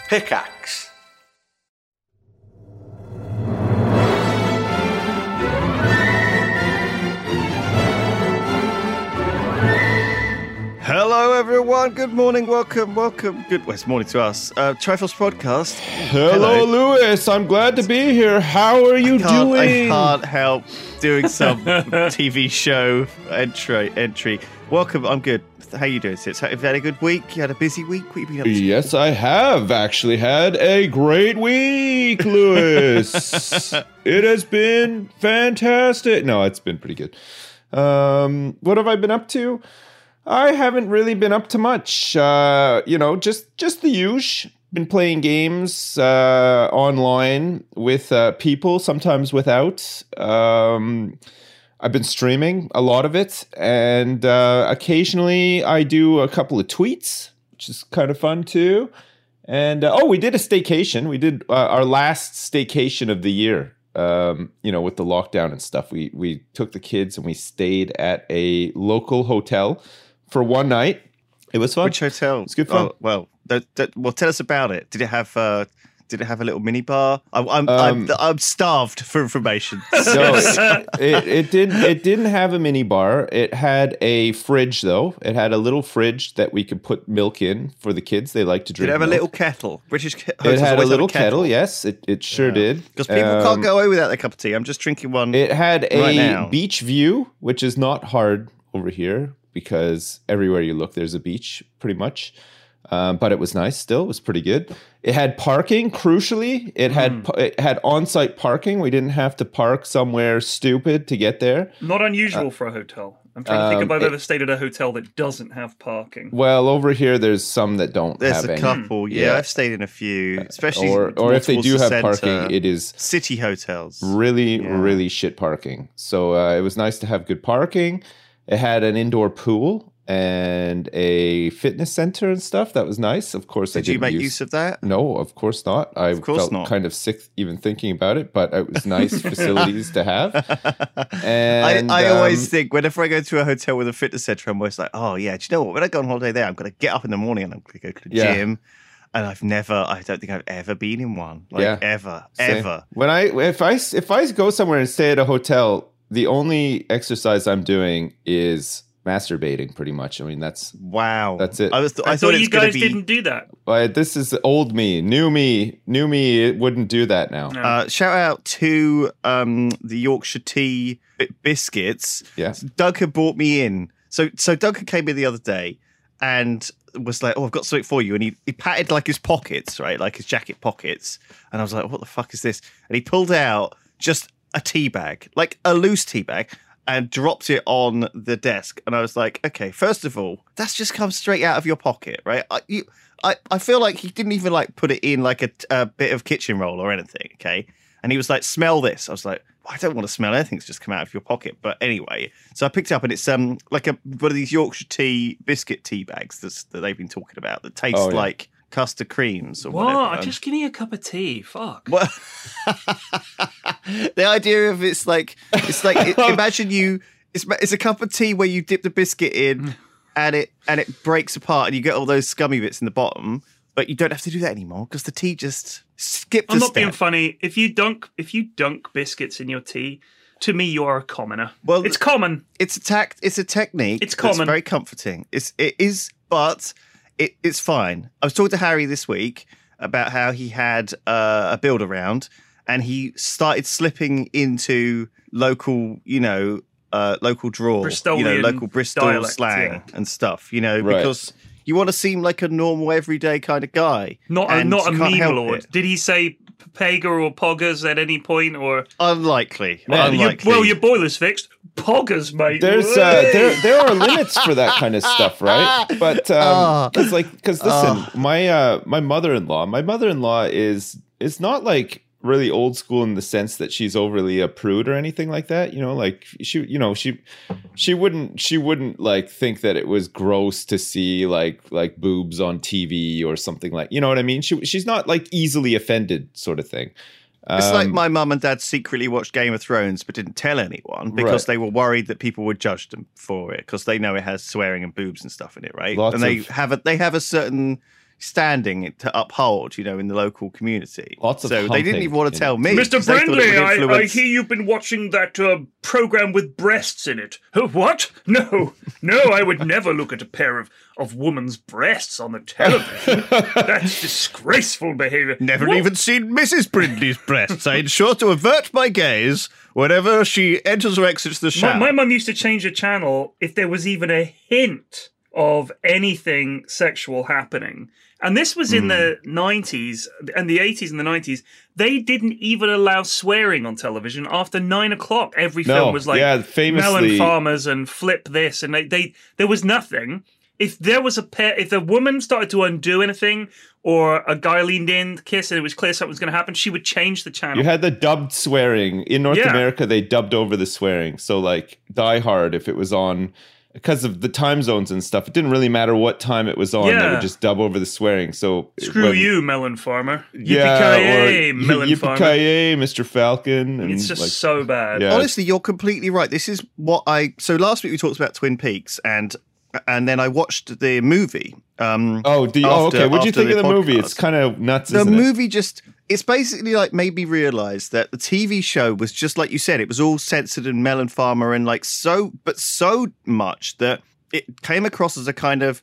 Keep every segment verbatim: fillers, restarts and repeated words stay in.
Pickaxe. Hello, everyone. Good morning. Welcome. Welcome. Good. Well, it's morning to us. Uh, Trifles Podcast. Hello, Hello, Lewis. I'm glad to be here. How are you I doing? I can't help doing some T V show entry. Entry. Welcome. I'm good. How you doing, Sitz? Have you had a good week? You had a busy week? What have you been up to? Yes, I have actually had a great week, Lewis. It has been fantastic. No, it's been pretty good. Um, what have I been up to? I haven't really been up to much. Uh, you know, just just the usual. Been playing games uh, online with uh, people, sometimes without. Um, I've been streaming a lot of it, and uh, occasionally I do a couple of tweets, which is kind of fun too. And uh, oh, we did a staycation. We did uh, our last staycation of the year. Um, you know, with the lockdown and stuff, we we took the kids and we stayed at a local hotel for one night. It was fun. Which hotel? It's good fun. Oh, well, that, that, well, tell us about it. Did it have? Uh, did it have a little mini bar? I, I'm, Um, I'm I'm starved for information. So it, it didn't it didn't have a mini bar. It had a fridge though. It had a little fridge that we could put milk in for the kids. They like to drink. Did it have milk. a little kettle? British ke- It had a always little have kettle. Yes, it it sure Yeah. did. Because people Um, can't go away without their cup of tea. I'm just drinking one. It had a right now. beach view, which is not hard over here because everywhere you look, there's a beach, pretty much. Um, but it was nice still. It was pretty good. It had parking, crucially. It had Hmm. it had on-site parking. We didn't have to park somewhere stupid to get there. Not unusual uh, for a hotel. I'm trying to think um, if I've it, ever stayed at a hotel that doesn't have parking. Well, over here, there's some that don't There's have a any. couple. Yeah, Yeah. I've stayed in a few, especially Or, or more if they towards do the have centre. parking, it is City hotels. really, Yeah. really shit parking. So uh, it was nice to have good parking. It had an indoor pool and a fitness center and stuff. That was nice. Of course, Did I didn't you make use, use of that? No, of course not. I Of course felt not. kind of sick even thinking about it, but it was nice facilities to have. And I, I always um, think whenever I go to a hotel with a fitness center, I'm always like, oh yeah, do you know what? When I go on holiday there, I'm going to get up in the morning and I'm going to go to the Yeah. gym. And I've never, I don't think I've ever been in one. Like Yeah. ever, Same. ever. When I if I if I go somewhere and stay at a hotel, the only exercise I'm doing is masturbating. Pretty much. I mean, that's Wow. That's it. I was, I, I, thought, thought it was you going to guys be. didn't do that. uh, this is old me, new me, new me. It wouldn't do that now. No. Uh, shout out to um, the Yorkshire Tea bi- biscuits. Yeah. Doug had brought me in. So so Doug had came in the other day and was like, oh, I've got something for you. And he, he patted like his pockets, right? Like his jacket pockets. And I was like, what the fuck is this? And he pulled out just a tea bag, like a loose tea bag, and dropped it on the desk. And I was like, okay, first of all, that's just come straight out of your pocket, right? I, you, I, I feel like he didn't even like put it in like a, a bit of kitchen roll or anything, okay? And he was like, smell this. I was like, I don't want to smell anything that's just come out of your pocket. But anyway, so I picked it up and it's um like a one of these Yorkshire tea biscuit tea bags that's, that they've been talking about that taste Oh, yeah. like custard creams or What? whatever. Just give me a cup of tea. Fuck. Well, the idea of it's like it's like imagine you it's it's a cup of tea where you dip the biscuit in and it and it breaks apart and you get all those scummy bits in the bottom, but you don't have to do that anymore because the tea just skipped a I'm not step. being funny. If you dunk, if you dunk biscuits in your tea, to me you are a commoner. Well, it's common. It's a tact. It's a technique. It's that's common. very comforting. It's it is, but it, it's fine. I was talking to Harry this week about how he had uh, a build around and he started slipping into local, you know, uh, local drawl, Bristolian you know, local Bristol dialect, slang yeah. and stuff, you know, Right. because you want to seem like a normal, everyday kind of guy. Not a, and not a you can't meme help lord. it. Did he say Pega or Poggers at any point? Or Unlikely. Man, you, Unlikely. well, your boiler's fixed. Poggers, mate. There's uh, there there are limits for that kind of stuff, right? But Ah. because like because listen, my uh my mother-in-law, my mother-in-law is is not like really old school in the sense that she's overly a prude or anything like that. You know, like she, you know, she she wouldn't she wouldn't like think that it was gross to see like like boobs on T V or something like, you know what I mean? She she's not like easily offended sort of thing. It's like Um, my mum and dad secretly watched Game of Thrones but didn't tell anyone because Right. they were worried that people would judge them for it because they know it has swearing and boobs and stuff in it, right? Lots and they of- have a they have a certain standing to uphold, you know, in the local community. Lots of so they didn't humping, even want to you tell know. me. Mister 'cause they thought it would Brindley, I, I influence- hear you've been watching that uh, program with breasts in it. Huh, what? No, no, I would never look at a pair of, of woman's breasts on the television. That's disgraceful behavior. Never What? even seen Missus Brindley's breasts. I ensure to avert my gaze whenever she enters or exits the My, shower. my mum used to change the channel if there was even a hint of anything sexual happening. And this was in the nineties and the eighties and the nineties. They didn't even allow swearing on television after nine o'clock. Every No, film was like yeah, famously- Melon Farmers and Flip This. And they, they there was nothing. If there was a pair, if the woman started to undo anything or a guy leaned in to kiss and it was clear something was going to happen, she would change the channel. You had the dubbed swearing. In North Yeah. America, they dubbed over the swearing. So, like, Die Hard, if it was on, because of the time zones and stuff, it didn't really matter what time it was on. They Yeah. would just dub over the swearing. So Screw when- you, Melon Farmer. Yeah, Yippee-ki-yay, or Melon Farmer. Yippee-ki-yay, Mister Falcon. And It's just like, so bad. Yeah. Honestly, you're completely right. This is what I. So last week we talked about Twin Peaks, and and then I watched the movie. Um, Oh, do you, oh, after- okay. What do you after think of the the movie? podcast. It's kind of nuts, the isn't movie just. It's basically like made me realize that the T V show was just like you said. It was all censored and Melon Farmer and like so, but so much that it came across as a kind of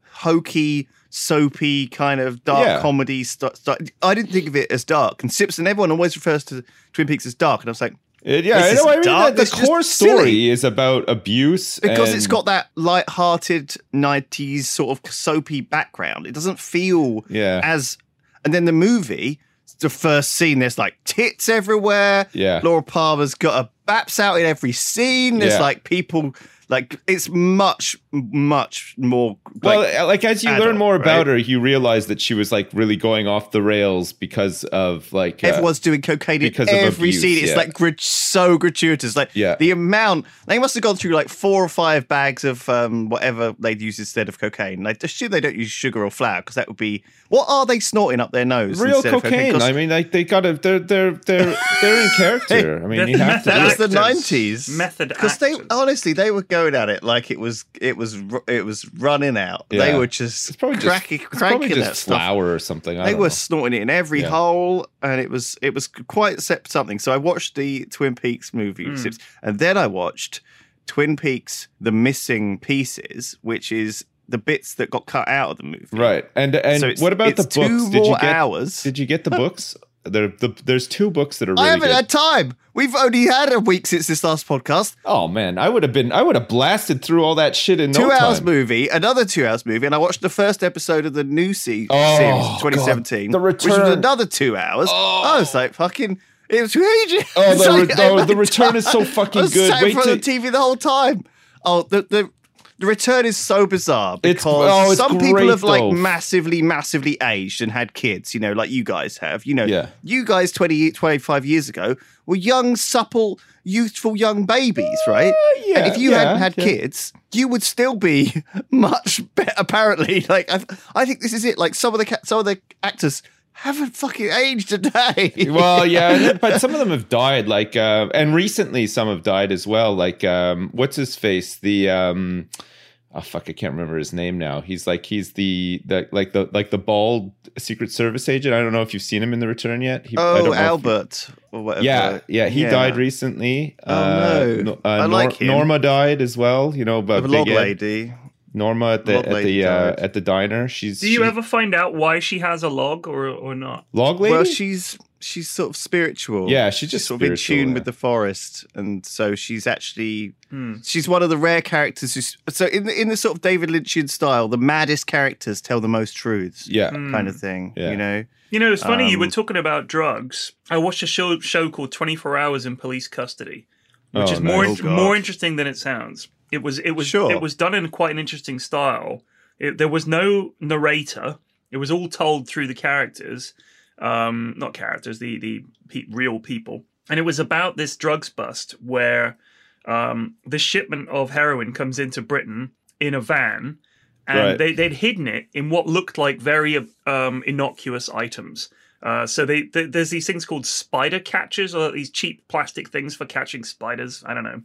hokey, soapy kind of dark Yeah. comedy. St- st- I didn't think of it as dark. And Simpson, everyone always refers to Twin Peaks as dark, and I was like, It? Yeah, This I is know. I mean, dark. the, the It's just core silly. story is about abuse. because and, it's got that light-hearted nineties sort of soapy background. It doesn't feel Yeah. as. And then the movie, the first scene, there's like tits everywhere. Yeah. Laura Palmer's got a baps out in every scene. There's Yeah. like people, like it's much, much more. Like, Well, like as you learn adult, more about right? her, you realize that she was like really going off the rails because of like uh, everyone's doing cocaine in because of every abuse, scene. It's yeah. like grat- so gratuitous. Like Yeah. the amount they must have gone through like four or five bags of um, whatever they'd use instead of cocaine. Like, assume they don't use sugar or flour because that would be what are they snorting up their nose? real instead of cocaine. 'Cause I mean, like they got to they're they're they're they're in character. I mean, you have to. that was the actors. nineties. Method because they actors. honestly they were going at it like it was it was ru- it was running out. They Yeah. were just It's probably just, cracking, it's probably cranking just that stuff. flour or something. I They don't were know. snorting it in every Yeah. hole, and it was it was quite sep- something. So I watched the Twin Peaks movie, Hmm. Sips, and then I watched Twin Peaks: The Missing Pieces, which is the bits that got cut out of the movie. Right. And and So it's- what about the it's books? two Did you more get hours. Did you get the books? There, the, there's two books that are really I haven't good. had time. We've only had a week since this last podcast. Oh man, I would have been I would have blasted through all that shit in Two no hours time. movie, another two hours movie, and I watched the first episode of the new se- Oh, series, twenty seventeen, God. The which was return. another two hours. Oh. I was like, fucking, it was ages. Oh, It's the, like, re- oh, I- the return is so I fucking was good. sat in Wait front till of the T V the whole time. Oh, the the. The return is so bizarre It's- because oh, it's some people great, have like though. massively, massively aged and had kids, you know, like you guys have. You know, Yeah. you guys twenty, twenty-five years ago were young, supple, youthful young babies, right? yeah, and if you yeah, hadn't had yeah. kids, you would still be much better, apparently. Like, I, I think this is it. Like, some of the ca- some of the actors haven't fucking aged a day. Well, yeah, but some of them have died. Like, uh, and recently some have died as well. Like, um, what's his face? The um, oh fuck, I can't remember his name now. He's like he's the the like the like the bald Secret Service agent. I don't know if you've seen him in The Return yet. He, I don't Oh, know if you- Albert or whatever. Yeah, yeah, he Yeah. died recently. Oh, no. no. I Nor- like him. Norma died as well. You know, but The log Big Ed. lady. Norma at the Log at lady the uh, died. at the diner. She's Do you she- ever find out why she has a log or or not? log lady? Well, she's she's sort of spiritual. Yeah, she's just sort of in spiritual, tune yeah. with the forest, and so she's actually Hmm. she's one of the rare characters. Who's, so in the in the sort of David Lynchian style, the maddest characters tell the most truths. yeah. kind of thing. Yeah. You know. You know, it's funny you were Um, talking about drugs. I watched a show show called twenty-four hours in Police Custody, which Oh, is more nice. Oh, God. more interesting than it sounds. It was it was Sure. it was done in quite an interesting style. It, there was no narrator. It was all told through the characters, um, not characters, the the pe- real people. And it was about this drugs bust where um, this shipment of heroin comes into Britain in a van, and Right. they, they'd hidden it in what looked like very um, innocuous items. Uh, so they, they there's these things called spider catchers, or these cheap plastic things for catching spiders. I don't know.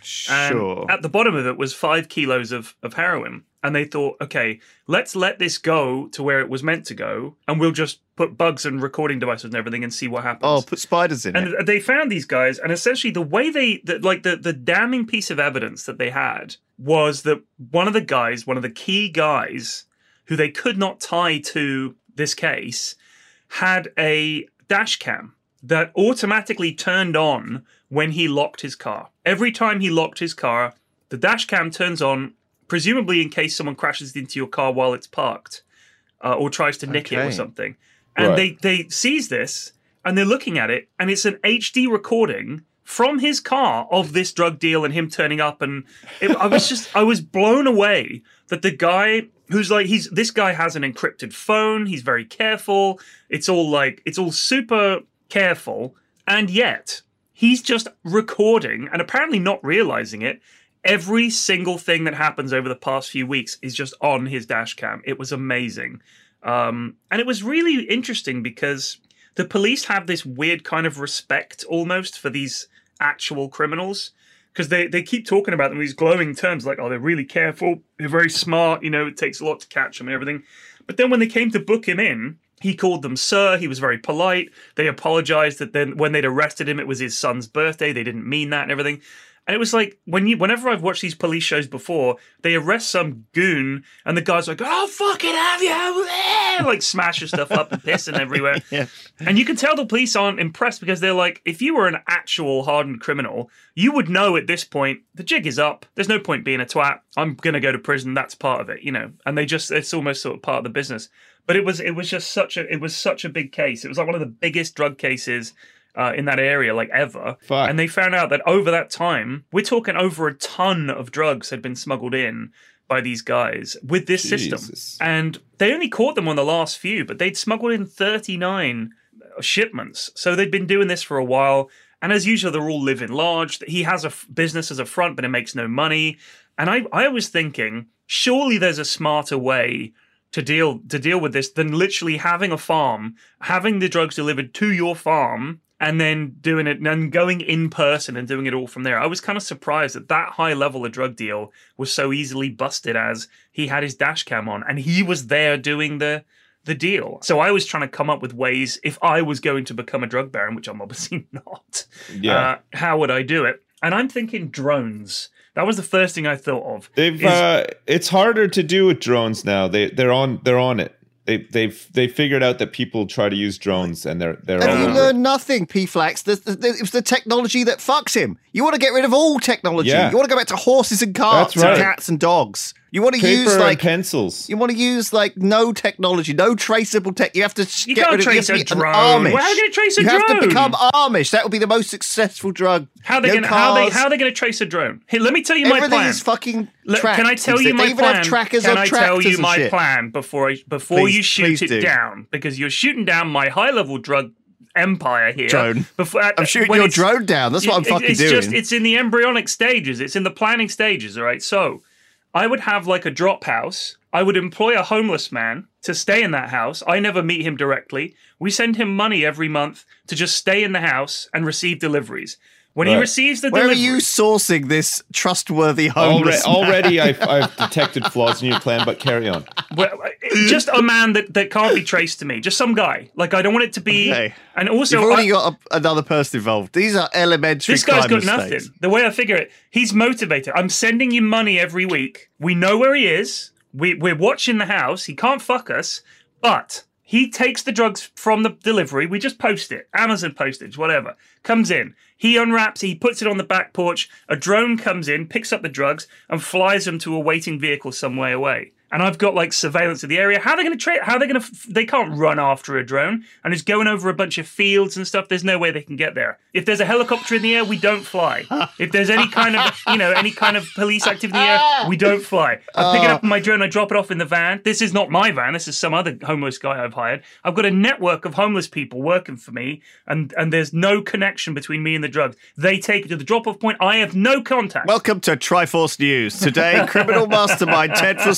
Sure. And at the bottom of it was five kilos of, of heroin. And they thought, okay, let's let this go to where it was meant to go, and we'll just put bugs and recording devices and everything and see what happens. Oh, put spiders in and it. And they found these guys, and essentially the way they, the, like the, the damning piece of evidence that they had was that one of the guys, one of the key guys who they could not tie to this case, had a dash cam that automatically turned on when he locked his car. Every time he locked his car, the dash cam turns on, presumably in case someone crashes into your car while it's parked, uh, or tries to nick Okay. it or something. And Right. they, they seize this, and they're looking at it, and it's an H D recording from his car of this drug deal and him turning up. And it, I was just, I was blown away that the guy who's like, he's, this guy has an encrypted phone. He's very careful. It's all like, it's all super careful. And yet he's just recording and apparently not realizing it. Every single thing that happens over the past few weeks is just on his dash cam. It was amazing. Um, and it was really interesting because the police have this weird kind of respect almost for these actual criminals, because they, they keep talking about them in these glowing terms, like, oh, they're really careful, they're very smart, you know, it takes a lot to catch them and everything. But then when they came to book him in, he called them sir, he was very polite. They apologized that then when they'd arrested him, it was his son's birthday. They didn't mean that and everything. And it was like, when you, whenever I've watched these police shows before, they arrest some goon, and the guy's like, "Oh, fucking have you!" like smashes stuff up and pissing everywhere. Yeah. And you can tell the police aren't impressed, because they're like, if you were an actual hardened criminal, you would know at this point, the jig is up. There's no point being a twat. I'm going to go to prison. That's part of it, you know. And they just, it's almost sort of part of the business. But it was, it was just such a, it was such a big case. It was like one of the biggest drug cases Uh, in that area, like ever. Fuck. And they found out that over that time, we're talking over a ton of drugs had been smuggled in by these guys with this Jesus. system. And they only caught them on the last few, but they'd smuggled in thirty-nine shipments. So they'd been doing this for a while. And as usual, they're all living large. He has a f- business as a front, but it makes no money. And I, I was thinking, surely there's a smarter way to deal to deal with this than literally having a farm, having the drugs delivered to your farm, and then doing it and going in person and doing it all from there. I was kind of surprised that that high level of drug deal was so easily busted, as he had his dash cam on and he was there doing the the deal. So I was trying to come up with ways, if I was going to become a drug baron, which I'm obviously not, Yeah. uh, how would I do it? And I'm thinking drones. That was the first thing I thought of. They've is- uh, it's harder to do with drones now. They they're on they're on it. They they've they figured out that people try to use drones, and they're they're And all you over learn it. nothing, P-Flax. The, the, the, it was the technology that fucks him. You want to get rid of all technology. Yeah. You want to go back to horses and carts That's right. and cats and dogs. You want to Paper use and like pencils. you want to use like no technology, no traceable tech. You have to You get can't rid of trace you a have to be an drone. Amish. Well, how are you gonna trace a you have to drone? become Amish. That will be the most successful drug. How they no gonna how they cars. how they gonna trace a drone? Hey, let me tell you my Everything plan. is fucking Let- tracked. Can I tell you They my even plan? have trackers Can on I tell tractors you and my shit. plan before I before Please- you shoot please it do. down? Because you're shooting down my high level drug empire here. Drone. Before, I'm shooting when your it's- drone down. That's what I'm it- fucking it's doing. Just, it's in the embryonic stages. It's in the planning stages. All right. So I would have like a drop house. I would employ a homeless man to stay in that house. I never meet him directly. We send him money every month to just stay in the house and receive deliveries. When he Right. receives the Where are delivery, you sourcing this trustworthy Alre- homeless man? already, I've, I've detected flaws in your plan, but carry on. Well, just a man that, that can't be traced to me. Just some guy. Like, I don't want it to be. Okay. And also, You've already I- got a, another person involved. These are elementary this guy's crime got mistakes. nothing. The way I figure it, he's motivated. I'm sending you money every week. We know where he is. We, we're watching the house. He can't fuck us. But he takes the drugs from the delivery. We just post it. Amazon postage, whatever. Comes in. He unwraps, he puts it on the back porch. A drone comes in, picks up the drugs, and flies them to a waiting vehicle some way away. And I've got like surveillance of the area. How are they going to trade? How are they going to? F- they can't run after a drone, and it's going over a bunch of fields and stuff. There's no way they can get there. If there's a helicopter in the air, we don't fly. If there's any kind of, you know, any kind of police activity in the air, we don't fly. I pick it up in my drone, I drop it off in the van. This is not my van. This is some other homeless guy I've hired. I've got a network of homeless people working for me, and and there's no connection between me and the drugs. They take it to the drop-off point. I have no contact. Welcome to Triforce News. Today, criminal mastermind Ted Forsyth was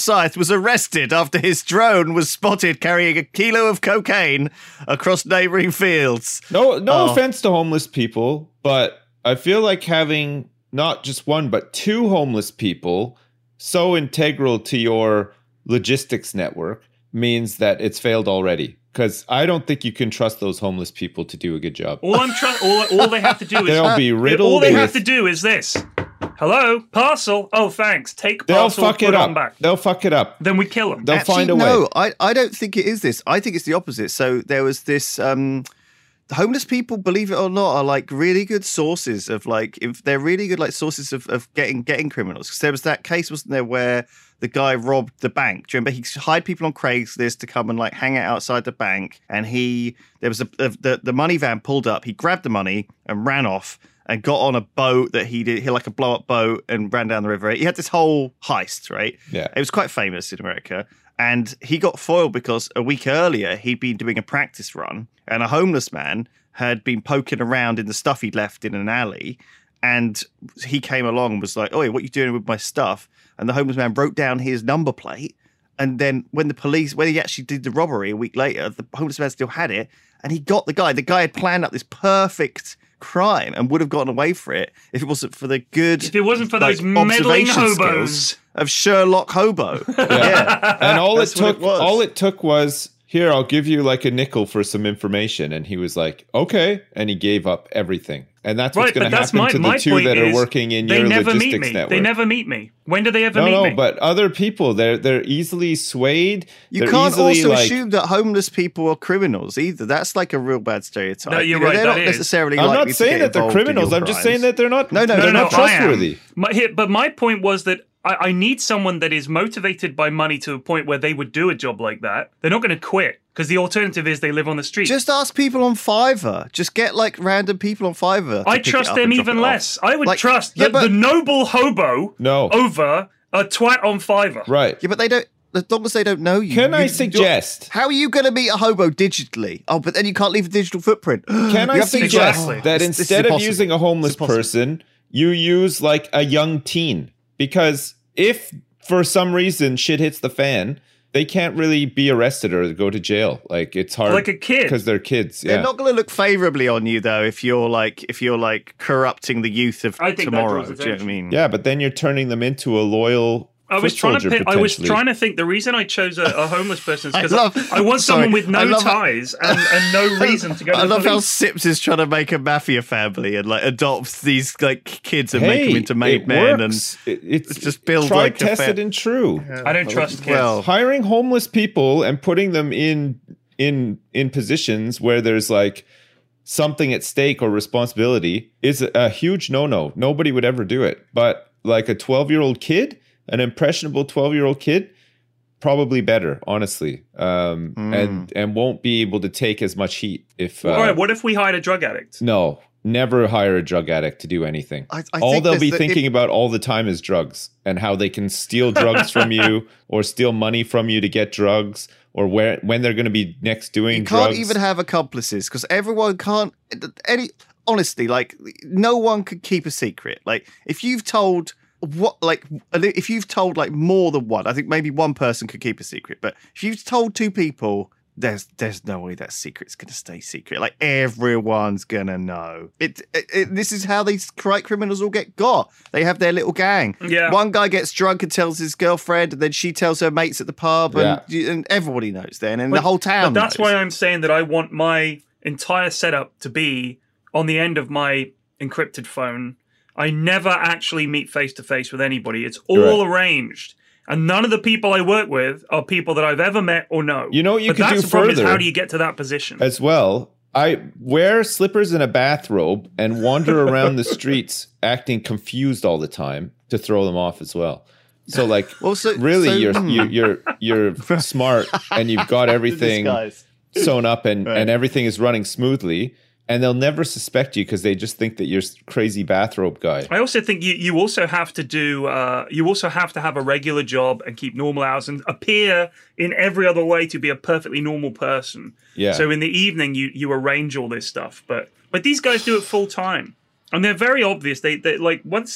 was arrested after his drone was spotted carrying a kilo of cocaine across neighboring fields. No, no Oh. offense to homeless people, but I feel like having not just one, but two homeless people so integral to your logistics network means that it's failed already. Because I don't think you can trust those homeless people to do a good job. All I'm trying, all, all they have to do is They'll be riddled all they with- have to do is this. Hello, parcel. Oh, thanks. Take They'll parcel. fuck put it on up. back. They'll fuck it up. Then we kill them. They'll Actually, find a way. no, I, I don't think it is this. I think it's the opposite. So there was this um homeless people, believe it or not, are like really good sources of like if they're really good like sources of, of getting getting criminals. Because there was that case, wasn't there, where the guy robbed the bank. Do you remember? He hired people on Craigslist to come and like hang out outside the bank. And he there was a, a the the money van pulled up. He grabbed the money and ran off and got on a boat that he did, he like a blow up boat and ran down the river. He had this whole heist, right? Yeah. It was quite famous in America. And he got foiled because a week earlier he'd been doing a practice run and a homeless man had been poking around in the stuff he'd left in an alley. And he came along and was like, "Oh, what are you doing with my stuff?" And the homeless man wrote down his number plate. And then when the police, when he actually did the robbery a week later, the homeless man still had it. And he got the guy. The guy had planned out this perfect crime and would have gotten away for it if it wasn't for the good, If it wasn't for like, those meddling observation hobos. skills of Sherlock Hobo. Yeah. And all it That's what took, it was. all it took was, here, I'll give you like a nickel for some information. And he was like, okay. And he gave up everything. And that's what's Right, going but to that's happen my, to the my two point that are is working in they your never meet logistics me. network. They never meet me. When do they ever no, meet no, me? but other people, they're they're easily swayed. You They're can't easily, also like, assume that homeless people are criminals either. That's like a real bad stereotype. No, you're You know, right, They're that not is. necessarily I'm likely not to saying get that they're involved in criminals. your I'm just crimes. saying that they're not. No, no, they're no, not no, I am. trustworthy. My, here, but my point was that I, I need someone that is motivated by money to a point where they would do a job like that. They're not going to quit because the alternative is they live on the street. Just ask people on Fiverr. Just get like random people on Fiverr. to I pick it trust up them and drop even it off. less. I would Like, trust yeah, the, but- the noble hobo No. over a twat on Fiverr. Right. Yeah, but they don't. As long as they don't know you. Can you- I you- suggest? How are you going to meet a hobo digitally? Oh, but then you can't leave a digital footprint. Can I You have to use- suggest Exactly. that This- this is instead of impossible. using a homeless It's impossible. person, you use like a young teen? Because if for some reason shit hits the fan, they can't really be arrested or go to jail. Like it's hard, Like a kid. because they're kids. They're Yeah, not going to look favorably on you though if you're like if you're like corrupting the youth of I think that tomorrow. draws Do you know what I attention. mean? yeah. But then you're turning them into a loyal. I was foot trying to. soldier, Pick, I was potentially. trying to think. The reason I chose a, a homeless person is I because love- I, want sorry, someone with no I love how- ties and, and no reason to go to I the love how police. Sips is trying to make a mafia family and like adopts these like kids and Hey, make them into made it men and works. It- it's just build tried, like a tested, fa- and true. I don't trust kids. well, Hiring homeless people and putting them in in in positions where there's like something at stake or responsibility is a, a huge no-no. Nobody would ever do it. But like a twelve-year-old kid, an impressionable twelve-year-old kid, probably better, honestly. Um, and and won't be able to take as much heat if uh, All right, what if we hired a drug addict? no, never hire a drug addict to do anything. I- I all think they'll there's be the- thinking if- about all the time is drugs and how they can steal drugs from you or steal money from you to get drugs or where when they're going to be next doing you can't drugs. even have accomplices because everyone can't any honestly like no one could keep a secret. Like if you've told what like if you've told like more than one, I think maybe one person could keep a secret, but if you've told two people, there's there's no way that secret's gonna stay secret. Like everyone's gonna know. It, it, it this is how these right criminals all get got. They have their little gang. Yeah. One guy gets drunk and tells his girlfriend, and then she tells her mates at the pub, and, and everybody knows then, and the whole town. But that's knows. why I'm saying that I want my entire setup to be on the end of my encrypted phone. I never actually meet face to face with anybody. It's all arranged. And none of the people I work with are people that I've ever met or know. You know what you but could that's do the problem is further? how do you get to that position? as well. I wear slippers and a bathrobe and wander around the streets acting confused all the time to throw them off as well. So like Well, so- really so- you're, hmm. you're you're you're smart and you've got everything Disguise. sewn up and, Right. and everything is running smoothly and they'll never suspect you because they just think that you're s- crazy bathrobe guy. I also think you, you also have to do uh, you also have to have a regular job and keep normal hours and appear in every other way to be a perfectly normal person. Yeah. So in the evening you you arrange all this stuff, but but these guys do it full time, and they're very obvious. They they like once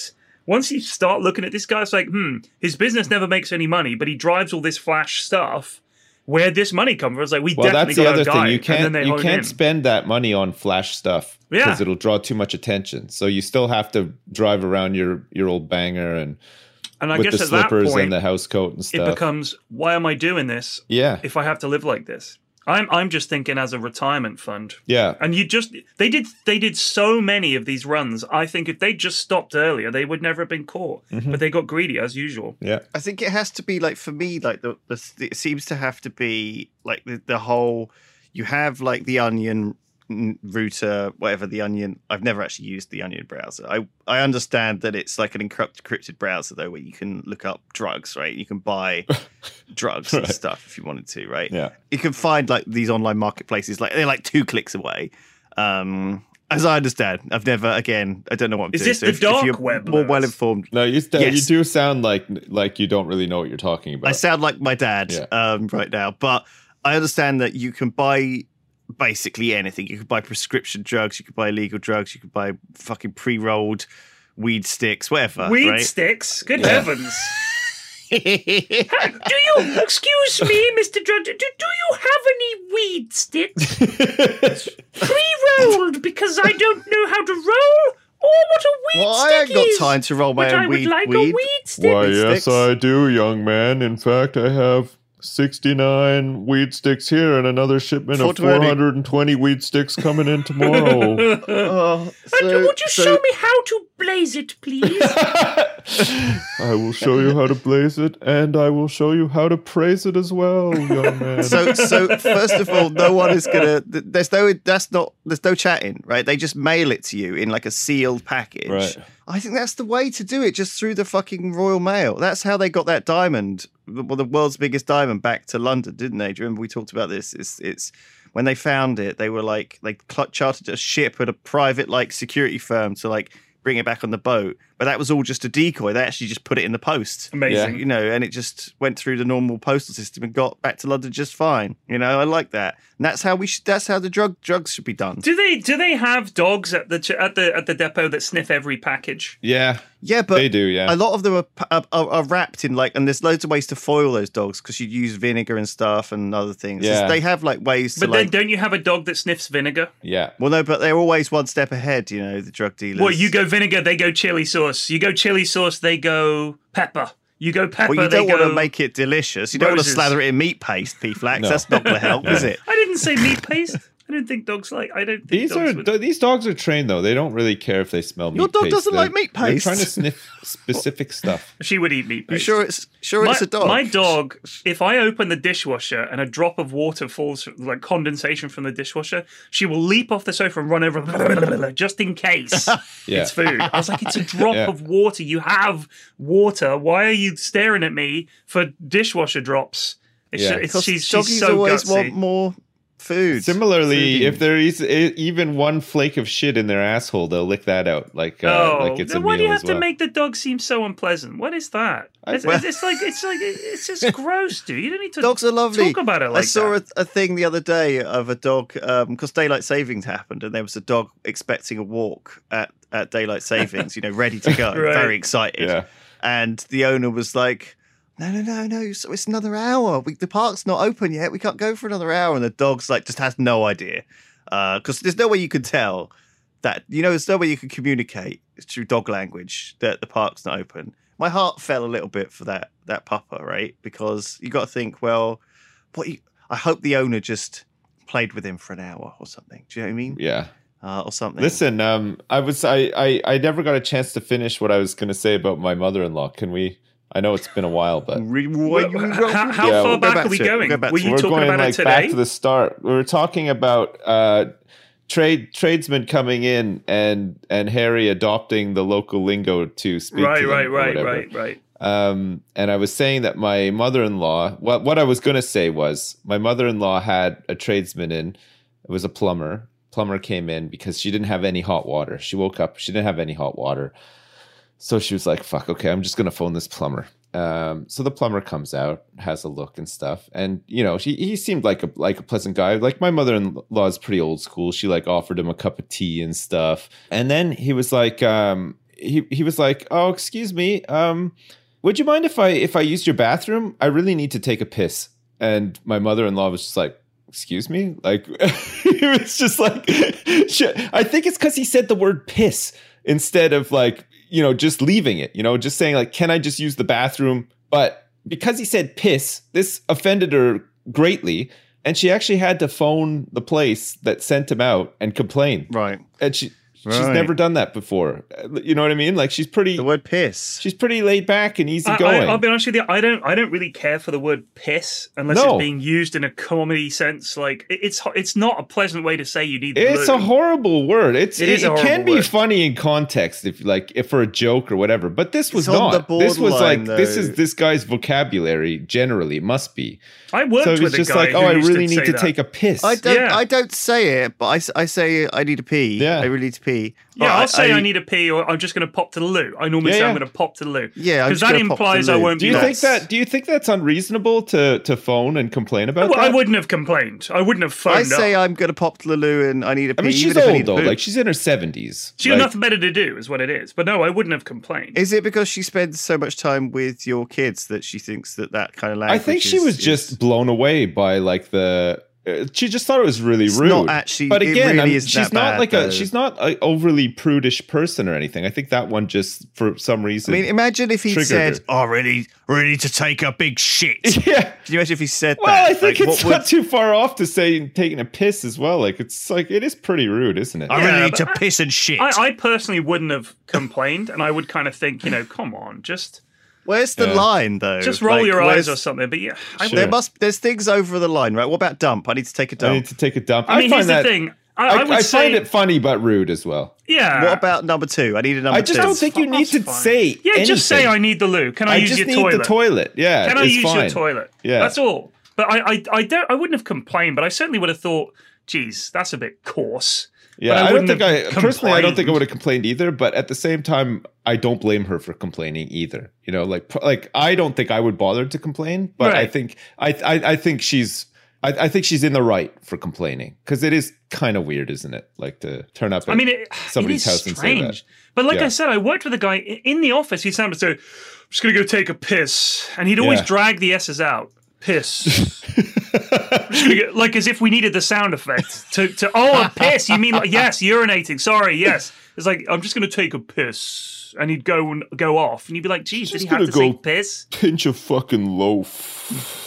once you start looking at this guy, it's like, hmm, his business never makes any money, but he drives all this flash stuff. Where'd this money come from? It's like, we Well, definitely that's the got other a guy. thing. You and can't then they you hone can't in. spend that money on flash stuff Yeah. because it'll draw too much attention. So you still have to drive around your your old banger and And I with guess the at that slippers point, and the house coat and it stuff. becomes, why am I doing this yeah, if I have to live like this? I'm I'm just thinking as a retirement fund. yeah. And you just they did they did so many of these runs. I think if they just stopped earlier, they would never have been caught. Mm-hmm. But they got greedy as usual. Yeah. I think it has to be like for me, like the, the it seems to have to be like the, the whole. You have like the Onion router, whatever the Onion. I've never actually used the Onion browser. I I understand that it's like an encrypt, encrypted browser though, where you can look up drugs, right? You can buy drugs and Right. stuff if you wanted to, right? Yeah. You can find like these online marketplaces, like they're like two clicks away. Um, as I understand, I've never again. I don't know what I'm Is doing. this So the if, dark if you're web, more Lewis? well informed. No, you st- Yes. you do sound like like you don't really know what you're talking about. I sound like my dad Yeah. um, right now, but I understand that you can buy basically anything. You can buy prescription drugs, you can buy illegal drugs, you can buy fucking pre-rolled weed sticks, whatever. Weed right? sticks? Good Yeah. heavens. Do you, excuse me, Mister Drug, do, do you have any weed sticks? Pre-rolled, because I don't know how to roll? Or what a weed Well, I stick ain't got is. time to roll my But own I would weed. like weed. a weed stick. Why, Weed yes, sticks? I do, young man. In fact, I have sixty-nine weed sticks here and another shipment four of twenty. four hundred twenty weed sticks coming in tomorrow. Oh, And so- would you so- show me how to blaze it, please? I will show you how to blaze it, and I will show you how to praise it as well, young man. So, so first of all, no one is gonna. th- There's no. That's not. There's no chatting, right? They just mail it to you in like a sealed package. Right. I think that's the way to do it, just through the fucking Royal Mail. That's how they got that diamond, the, well, the world's biggest diamond, back to London, didn't they? Do you remember we talked about this? It's, it's when they found it, they were like they cl- chartered a ship at a private like security firm to like bring it back on the boat, but that was all just a decoy. They actually just put it in the post. Amazing. You know, and it just went through the normal postal system and got back to London just fine. You know, I like that. And that's how we should. That's how the drug drugs should be done. Do they do they have dogs at the ch- at the at the depot that sniff every package? yeah, Yeah, but they do, yeah. a lot of them are, are, are, are wrapped in like, and there's loads of ways to foil those dogs because you use vinegar and stuff and other things. Yeah. They have like ways to But like. then don't you have a dog that sniffs vinegar? yeah. Well, no, but they're always one step ahead. You know, the drug dealers. Well, you go vinegar, they go chili sauce. You go chili sauce, they go pepper. You go pepper, Well, you they don't want go... to make it delicious. You don't want to roses. slather it in meat paste, P-Flax. No. That's not going to help, is it? I didn't say meat paste. I don't think dogs like... I don't think These dogs are would... th- these dogs are trained though. They don't really care if they smell meat. Your dog paste. doesn't They're- like meat They're paste. trying to sniff specific stuff. She would eat meat You paste. sure it's sure my, it's a dog? My dog, if I open the dishwasher and a drop of water falls, like condensation from the dishwasher, she will leap off the sofa and run over just in case Yeah. it's food. I was like, it's a drop Yeah. of water. You have water. Why are you staring at me for dishwasher drops? It's Yeah. ju- it's, Because she's, doggies she's so always gutsy. want more food. Similarly, Fooding. if there is e- even one flake of shit in their asshole, they'll lick that out like uh, Oh, like it's a then why meal do you as have well. to make the dog seem so unpleasant? What is that? I- It's, well- it's, it's like it's like it's just gross, dude. You don't need to Dogs are lovely. talk about it like I saw that. A, a thing the other day of a dog because daylight savings happened, and there was a dog expecting a walk at, at daylight savings. You know, ready to go, Right. very excited. Yeah. And the owner was like, "No, no, no, no! So it's another hour. We, the park's not open yet. We can't go for another hour." And the dog's like, just has no idea because there's no way you can tell that. You know, there's no way you can communicate through dog language that the park's not open. My heart fell a little bit for that that pupper, right? Because you got to think, well, what? You, I hope the owner just played with him for an hour or something. Do you know what I mean? Yeah. Uh, or something. Listen, um, I was I, I I never got a chance to finish what I was going to say about my mother-in-law. Can we? I know it's been a while, but Re- Well, how how Yeah, far we'll go back back are we to it. We'll going? go back Were to you it. we're talking going about like it today? back to the start. We were talking about uh, trade tradesmen coming in and and Harry adopting the local lingo to speak. right, to them right, or right, whatever. right, right. Um, and I was saying that my mother-in-law, what what I was going to say was my mother-in-law had a tradesman in. It was a plumber. Plumber came in because she didn't have any hot water. She woke up, she didn't have any hot water. So she was like, fuck, okay, I'm just going to phone this plumber. Um, so the plumber comes out, has a look and stuff. And, you know, he, he seemed like a, like a pleasant guy. Like my mother-in-law is pretty old school. She like offered him a cup of tea and stuff. And then he was like, um, he he was like, "Oh, excuse me, um, would you mind if I if I used your bathroom? I really need to take a piss." And my mother-in-law was just like, "Excuse me?" Like, it was just like, I think it's because he said the word piss instead of like, you know, just leaving it, you know, just saying like, "Can I just use the bathroom?" But because he said piss, this offended her greatly. And she actually had to phone the place that sent him out and complain. Right. And she... She's Right. never done that before. You know what I mean? Like she's pretty. The word piss. She's pretty laid back and I, easygoing. I, I'll be honest with you. I don't. I don't really care for the word piss unless No. it's being used in a comedy sense. Like it, it's. It's not a pleasant way to say you need. It's loo. a horrible word. It's It it, is a it can horrible be word. funny in context if like if for a joke or whatever. But this was It's on not. the This was borderline, like this though. is this guy's vocabulary. Generally, it must be. I worked So with it's a just guy like, who oh, I used really to need say to that. take a piss. I don't. Yeah. I don't say it, but I, s- I say I need a pee. Yeah. I really need to pee. Yeah, But I'll say I, need a pee, or I'm just going to pop to the loo. I normally Yeah, say yeah. I'm going to pop to the loo. Yeah, I'm because just that gonna pop to the implies I loo. won't Do be you think lost. that? Do you think that's unreasonable to to phone and complain about Well, I that? wouldn't have complained. I wouldn't have phoned I say up. I'm going to pop to the loo and I need a pee. I mean, she's even if I old need though. to poo. Like she's in her seventies. She got nothing better to do, is what it is. But no, I wouldn't have complained. Is it because she spends so much time with your kids that she thinks that that kind of I language? think she is- was is- just blown away by like the. Uh, she just thought it was really It's rude. not actually- but it again, really I'm- isn't she's that not bad, like though. a. She's not an overly prudish person or anything. I think that one just for some I reason. mean, imagine if he triggered said, her. "Oh, really, really to take a big shit." Can yeah. you imagine if he said Well, that? I think Like, it's what not would- too far off to say taking a piss as well. Like it's like it is pretty rude, isn't it? I Yeah, really need but to I- piss and shit. I, I personally wouldn't have complained, and I would kind of think, you know, come on, just Where's the Yeah. line though? just roll Like, your where's- eyes or something. But yeah, I, Sure. There must. There's things over the line, right? What about dump? I need to take a I dump. need to take a dump. I mean, find here's that, the thing. I, I, I would I say, find it funny but rude as well. yeah. What about number two? I need a number I just two. don't think you need That's to fine. say. Yeah, just say anything. I need the loo. Can I, I use just your need toilet? the toilet. Yeah, Can I it's use fine. your toilet? Yeah. That's all. But I, I, I don't. I wouldn't have complained. But I certainly would have thought, geez, that's a bit coarse. Yeah, But I I, don't wouldn't think I have personally. I don't think I complained. would have complained either. But at the same time, I don't blame her for complaining either. You know, like like I don't think I would bother to complain, but I Right. think I I, I think she's. I, I think she's in the right for complaining because it is kind of weird, isn't it? Like to turn up at I mean, it, somebody's it is house and say that. strange. But like Yeah. I said, I worked with a guy i- in the office. He'd stand up and say, "I'm just gonna go take a piss," and he'd always Yeah. drag the S's out. Piss. I'm just gonna get- like as if we needed the sound effect to, to oh a piss. You mean like yes, urinating? Sorry, yes. It's like I'm just gonna take a piss, and he'd go and go off, and you'd be like, "Geez, did Just he have gonna to say go- piss?" Pinch a fucking loaf.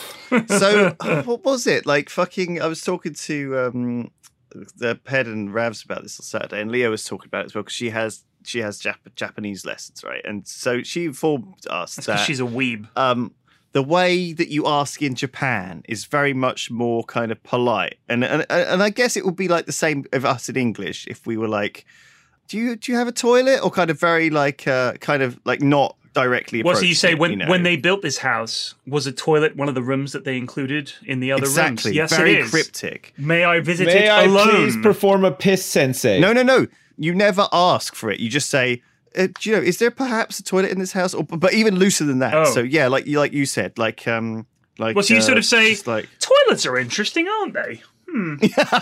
So what was it like? Fucking, I was talking to um, the Ped and Ravs about this on Saturday, and Leo was talking about it as well because she has she has Jap- Japanese lessons, right? And so she informed us Because that she's a weeb. um, the way that you ask in Japan is very much more kind of polite, and and and I guess it would be like the same of us in English if we were like, "Do you do you have a toilet?" or kind of very like uh, kind of like not directly. Well, so you say approaching it, when you know? when they built this house, was a toilet one of the rooms that they included in the other exactly rooms? Yes, very it is. cryptic. May I visit May it I alone? please perform a piss sensei? No, no, no. You never ask for it. You just say, uh, do you know, is there perhaps a toilet in this house? Or, but even looser than that. Oh. So yeah, like you, like you said, like, um, like. Well, so you uh, sort of say, just like, toilets are interesting, aren't they? Hmm.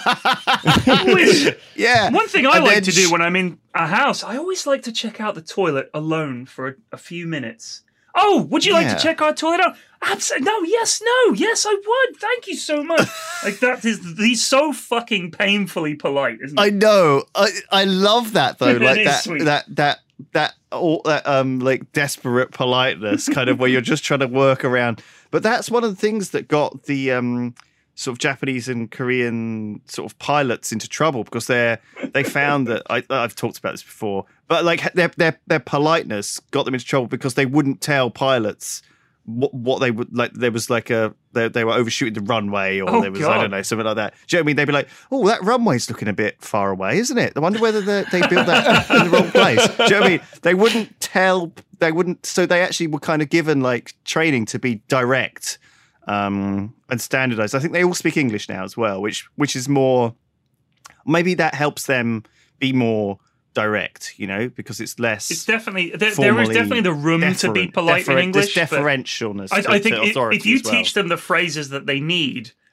Always- yeah. One thing I And like then to do sh- when I'm in a house, I always like to check out the toilet alone for a, a few minutes. Oh, would you like Yeah. to check our toilet out? Absolutely. No, yes, no, yes, I would. Thank you so much. Like that is he's so fucking painfully polite, isn't I it? know. I I love that though. It Like is that, sweet. that that that all that um like desperate politeness, kind of where you're just trying to work around. But that's one of the things that got the um sort of Japanese and Korean sort of pilots into trouble because they're they found that I, I've talked about this before, but like their their their politeness got them into trouble because they wouldn't tell pilots what, what they would like. There was like a they, they were overshooting the runway, or Oh, there was I God. don't know something like that. Do you know what I mean? They'd be like, "Oh, that runway's looking a bit far away, isn't it? I wonder whether the, they built that in the wrong place." Do you know what I mean? They wouldn't tell. They wouldn't. So they actually were kind of given like training to be direct um, and standardized. I think they all speak English now as well, which which is more. Maybe that helps them be more direct, you know, because it's less. It's definitely there, there is formally definitely the room to be deferent- polite deferen- in English. There's but deferentialness. I, to, I think to i- authority if you as well. teach them the phrases that they need,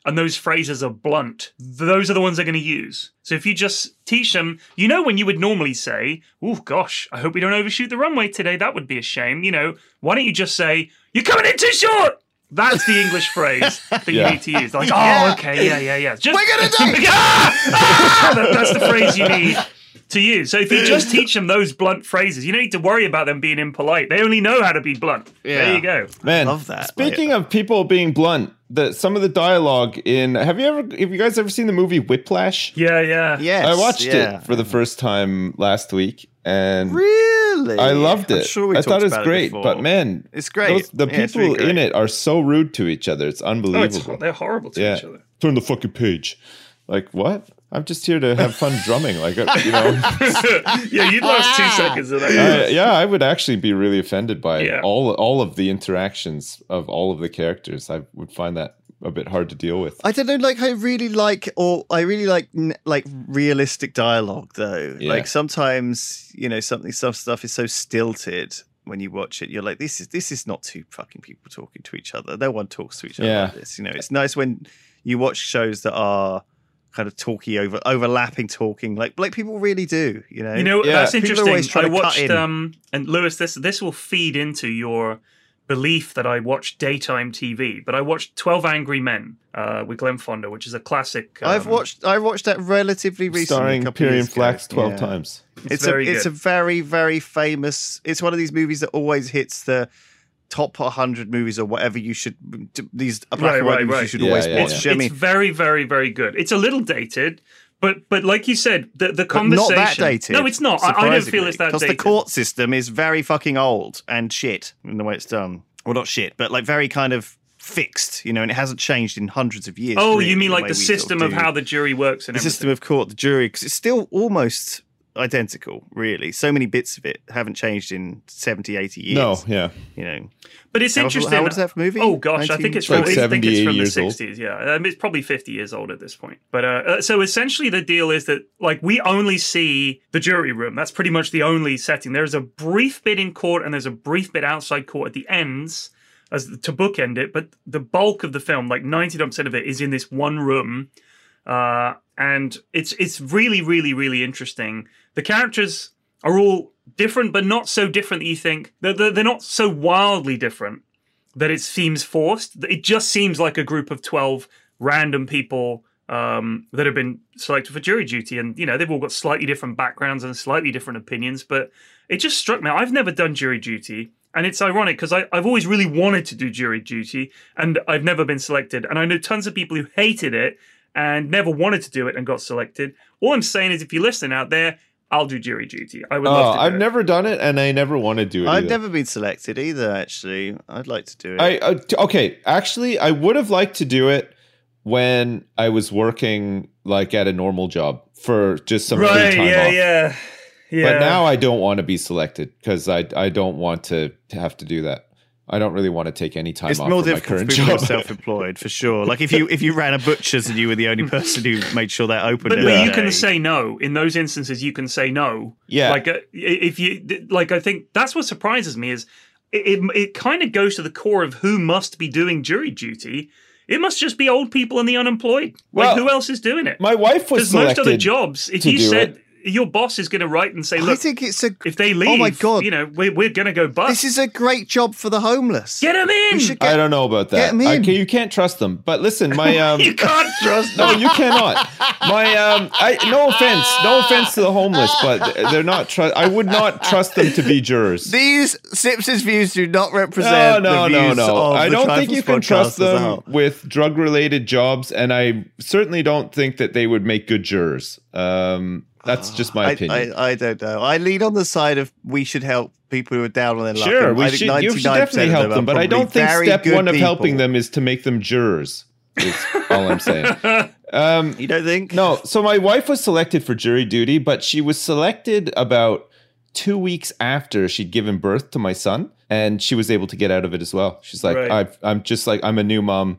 and those phrases are blunt, those are the ones they're going to use. So if you just teach them, you know, when you would normally say, oh gosh, I hope we don't overshoot the runway today. That would be a shame. You know, why don't you just say, you're coming in too short? That's the English phrase that Yeah. you need to use. Like, Yeah. oh, okay, yeah, yeah, yeah. Just, We're gonna do it! ah! Ah! That- that's the phrase you need to use. So if you just teach them those blunt phrases, you don't need to worry about them being impolite. They only know how to be blunt. Yeah. There you go. Man, love that. Speaking of people being blunt, the some of the dialogue in have you ever have you guys ever seen the movie Whiplash? Yeah, yeah. Yes, I watched yeah. it for the first time last week, and Really? I loved I'm it. sure we I thought talked it was about great, before. but man, It's great. those- the Yeah, it's people really in great. it are so rude to each other. It's Oh, it's, unbelievable. they're horrible to yeah, each other. turn the fucking page. Like what? I'm just here to have fun drumming. Like uh, you know. Yeah, you'd last two seconds of that. Uh, yeah, I would actually be really offended by Yeah. all all of the interactions of all of the characters. I would find that a bit hard to deal with. I don't know. Like, I really like, or I really like, n- like realistic dialogue. Though, Yeah. like sometimes, you know, something, some stuff is so stilted when you watch it. You're like, this is this is not two fucking people talking to each other. No one talks to each other Yeah. like this. You know, it's nice when you watch shows that are kind of talky over overlapping talking like like people really do. You know, You know, Yeah. that's People are interesting. always trying I to cut watched, in. um, and Lewis, this this will feed into your belief that I watch daytime T V, but I watched twelve Angry Men uh, with Glenn Fonda, which is a classic. Um, I've watched I watched that relatively recently. a Starring couple of Pyrian years ago. Flax twelve Yeah. times. It's, very a it's good. a very very famous. It's one of these movies that always hits the top one hundred movies or whatever you should. These black Right, and white right, movies you right. should Yeah, always yeah, watch. yeah. It's, I it's mean, very, very, very good. It's a little dated, but but like you said, the the but conversation. not that dated. No, it's not. I, I don't feel it's that because dated. the court system is very fucking old and shit in the way it's done. Well, not shit, but like very kind of fixed, you know, and it hasn't changed in hundreds of years. Oh, really, you mean like way the we sort system of do. how the jury works and the everything. system of court, the jury, because it's still almost identical, really. So many bits of it haven't changed in seventy, eighty years. No, yeah. You know. But it's How- interesting. how old is that movie? Oh gosh, I think it's Like from, I think seventy, it's from eighty the years old. sixties. Yeah, um, it's probably fifty years old at this point. But uh, uh, so essentially, the deal is that like we only see the jury room. That's pretty much the only setting. There's a brief bit in court and there's a brief bit outside court at the ends as to bookend it. But the bulk of the film, like ninety-nine percent of it, is in this one room. Uh, and it's it's really, really, really interesting. The characters are all different, but not so different that you think. They're, they're, they're not so wildly different that it seems forced. It just seems like a group of twelve random people um, that have been selected for jury duty. And, you know, they've all got slightly different backgrounds and slightly different opinions. But it just struck me. I've never done jury duty. And it's ironic because I've always really wanted to do jury duty and I've never been selected. And I know tons of people who hated it and never wanted to do it and got selected. All I'm saying is if you're listening out there, I'll do jury duty. I would Oh, love to do I've it. never done it, and I never want to do it. I've either. never been selected either, actually. I'd like to do it. I uh, t- okay. Actually, I would have liked to do it when I was working like at a normal job for just some free Right, time yeah, off. yeah. Yeah. But now I don't want to be selected because I I don't want to have to do that. I don't really want to take any time It's off more from my difficult for current people who are job. self-employed, for sure. Like if you if you ran a butcher's and you were the only person who made sure that opened But, every but you day. can say no. In those instances, you can say no. Yeah. Like uh, if you like, I think that's what surprises me is it. It, it kind of goes to the core of who must be doing jury duty. It must just be old people and the unemployed. Well, like who else is doing it? My wife was Because most selected. other jobs, if to you do said it. your boss is going to write and say, I look, think it's a. if they leave, oh my god! you know, we're, we're going to go bust. This is a great job for the homeless. Get them in. We should I get, don't know about Get that. 'em I in. can, you can't trust them. But listen, my um, you can't trust no, them. you cannot. My um, I no offense, no offense to the homeless, but they're not. Tru- I would not trust them to be jurors. These Simpsons views do not No, represent no, the no, views no. of I the don't think Trifles you can podcast trust as a them whole. with drug-related jobs, and I certainly don't think that they would make good jurors. Um, that's just my I, opinion. I, I don't know. I lean on the side of we should help people who are down on their luck. Sure, and we I think should. You should ninety-nine percent definitely of help are them, but I probably don't think very step good one of helping people. them is to make them jurors. Is all I'm saying. Um, You don't think? no, so my wife was selected for jury duty, but she was selected about two weeks after she'd given birth to my son, and she was able to get out of it as well. She's like, Right. I've, I'm just like, I'm a new mom.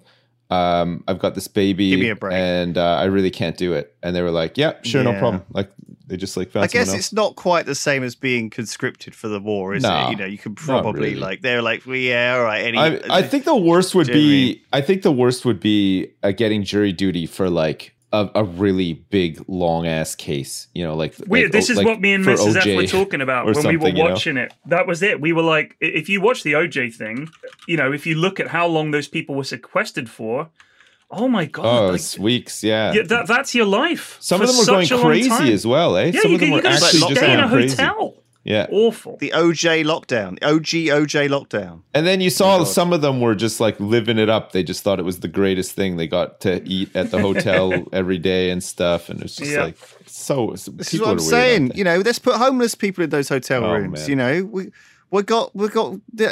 um, I've got this baby, Give me a break. and uh, I really can't do it. And they were like, yeah, sure, no Yeah. problem. Like they just like found I guess someone it's else. not quite the same as being conscripted for the war, is No, it? You know, you could probably really. like they're like, well, yeah, all right. Any, I, I think the worst would Do you know what I be. I think the worst would be uh, getting jury duty for like a, a really big long ass case. You know, like Weird. like, This is like what me and for Missus O J F were talking about or when we were something, you know? watching it. That was it. We were like, i- if you watch the O J thing, you know, if you look at how long those people were sequestered for, oh my god, Oh, like, it's weeks. Yeah. yeah, that, that's your life. Some for of them were going such a long time. crazy as well, eh? Yeah, Some you, of them you were gotta actually stay just stay in going a crazy. hotel. Yeah. Awful. the O J lockdown, O G O J lockdown. And then you saw God. some of them were just like living it up. They just thought it was the greatest thing. They got to eat at the hotel every day and stuff. And it's just Yeah. like so. This is what I'm saying. You know, let's put homeless people in those hotel Oh, rooms. man. You know, we we got we got.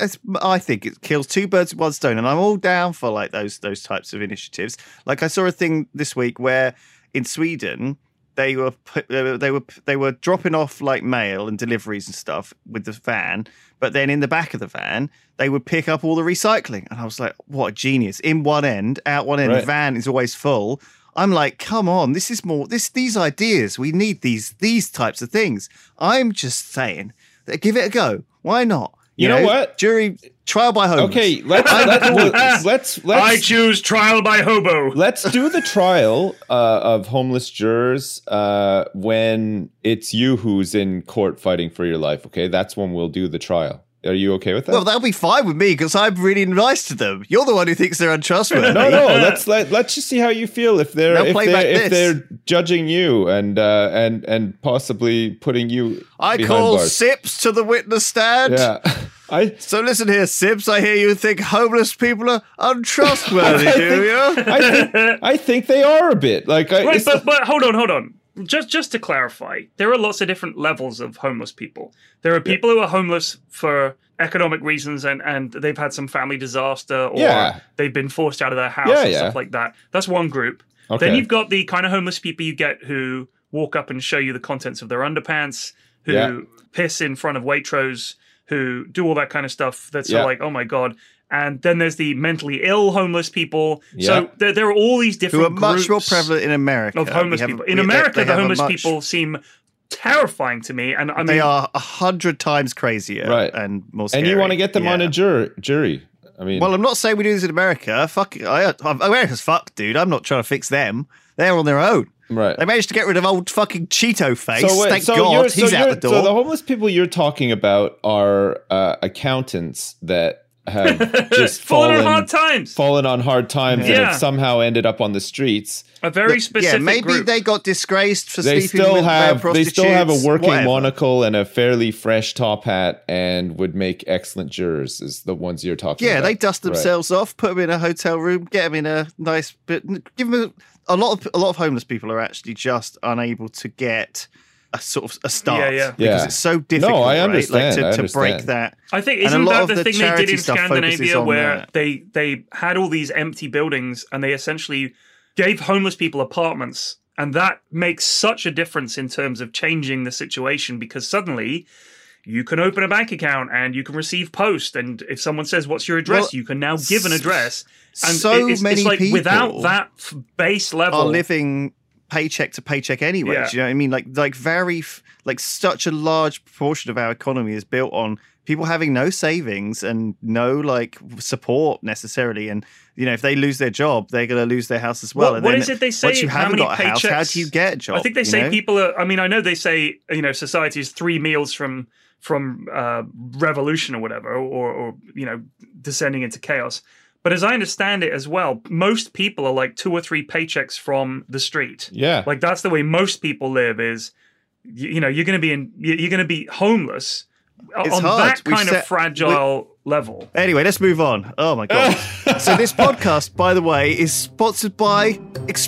I think it kills two birds with one stone, and I'm all down for like those those types of initiatives. Like I saw a thing this week where in Sweden they were put, they were they were they were dropping off like mail and deliveries and stuff with the van, but then in the back of the van they would pick up all the recycling, and I was like, what a genius! In one end, out one end, Right. the van is always full. I'm like, come on, this is more this these ideas. We need these these types of things. I'm just saying, that give it a go. Why not? You know what? Jury trial by homeless. Okay, let's let's let's let's, let's I choose trial by hobo. Let's do the trial uh, of homeless jurors uh, when it's you who's in court fighting for your life. Okay, that's when we'll do the trial. Are you okay with that? Well, that'll be fine with me because I'm really nice to them. You're the one who thinks they're untrustworthy. no, no. Let's let let's just see how you feel if they're Now if play they're, back if this. they're judging you and uh, and and possibly putting you. I behind call bars. Sips to the witness stand. Yeah, I So listen here, Sips. I hear you think homeless people are untrustworthy, do you? I think I think they are a bit like. I, Right, it's- but but hold on, hold on. Just just to clarify, there are lots of different levels of homeless people. There are people who are homeless for economic reasons and, and they've had some family disaster or Yeah. they've been forced out of their house Yeah, and yeah. stuff like that. That's one group. Okay. Then you've got the kind of homeless people you get who walk up and show you the contents of their underpants, who Yeah. piss in front of Waitrose, who do all that kind of stuff that's Yeah. like, oh my God. And then there's the mentally ill homeless people. Yeah. So there, there are all these different Who are much more groups prevalent in America. of homeless We have- people. In we- they- America, they the have a homeless much- people seem terrifying to me. And I mean, They are a hundred times crazier Right. and more scary. and you want to get them on Yeah. a jur- jury. I mean, Well, I'm not saying we do this in America. Fuck, I, America's fucked, dude. I'm not trying to fix them. They're on their own. right. They managed to get rid of old fucking Cheeto face. wait, Thank you're- God, so he's out you're- the door. So the homeless people you're talking about are uh, accountants that have just falling fallen on hard times. fallen on hard times and Yeah. have somehow ended up on the streets. A very specific yeah, maybe group. they got disgraced for They sleeping still with male have they still have a prostitutes, working whatever. monocle and a fairly fresh top hat and would make excellent jurors. Is the ones you're talking Yeah, about? they dust Right. themselves off, put them in a hotel room, get them in a nice bit, give them a, a lot of a lot of homeless people are actually just unable to get a sort of a start Yeah, yeah. because Yeah. it's so difficult. I right? understand, Like I to, to break understand. that. I think And a isn't lot that of the the thing they did charity in stuff focuses Scandinavia on where that. they they had all these empty buildings and they essentially gave homeless people apartments, and that makes such a difference in terms of changing the situation because suddenly you can open a bank account and you can receive post, and if someone says what's your address, Well, you can now give an address. And so it's, many it's like people without that f- base level, Are living paycheck to paycheck anyway. Yeah. Do you know what I mean? Like, like very, f- like such a large proportion of our economy is built on people having no savings and no like support necessarily. And you know, if they lose their job, they're going to lose their house as well. What- and what then is it they say? Once you How haven't many got a house, how paychecks- do you get a job? I think they you say know? people are. I mean, I know they say you know society is three meals from from uh, revolution or whatever, or, or you know descending into chaos. But as I understand it as well, most people are like two or three paychecks from the street. Yeah. Like that's the way most people live. Is you, you know you're going to be in you're going to be homeless It's on hard. that We've kind set- of fragile level. Anyway, let's move on. Oh my god! So this podcast, by the way, is sponsored by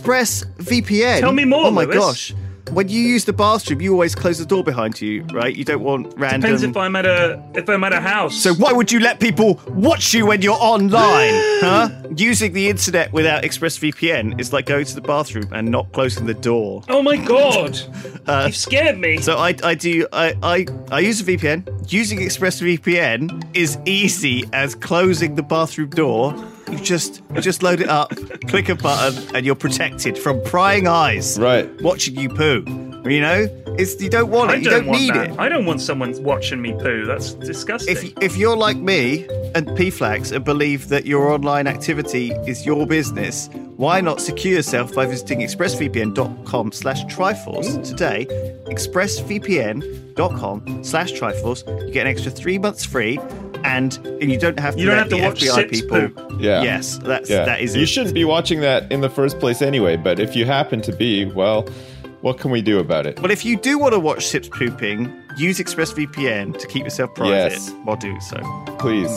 ExpressVPN. Tell me more, Oh my Lewis. gosh! When you use the bathroom, you always close the door behind you, right? You don't want random. Depends if I'm at a if I'm at a house. So why would you let people watch you when you're online, huh? Using the internet without ExpressVPN is like going to the bathroom and not closing the door. oh my god, you've scared me. So I, I do I, I I use a V P N. Using ExpressVPN is easy as closing the bathroom door You just you just load it up, click a button, and you're protected from prying eyes. Right. Watching you poo. You know, it's you don't want it. I You don't, don't want need that. it. I don't want someone watching me poo. That's disgusting. If if you're like me and P-Flax and believe that your online activity is your business, why not secure yourself by visiting expressvpn.com slash Triforce today? expressvpn.com slash Triforce. You get an extra three months free, and, and you don't have to You don't let have to the watch F B I Sips people. poop. Yeah. Yes, that's Yeah. that is You it. shouldn't be watching that in the first place anyway, but if you happen to be, well, what can we do about it? But if you do want to watch Sips pooping, use ExpressVPN to keep yourself private Yes. while doing so. Please.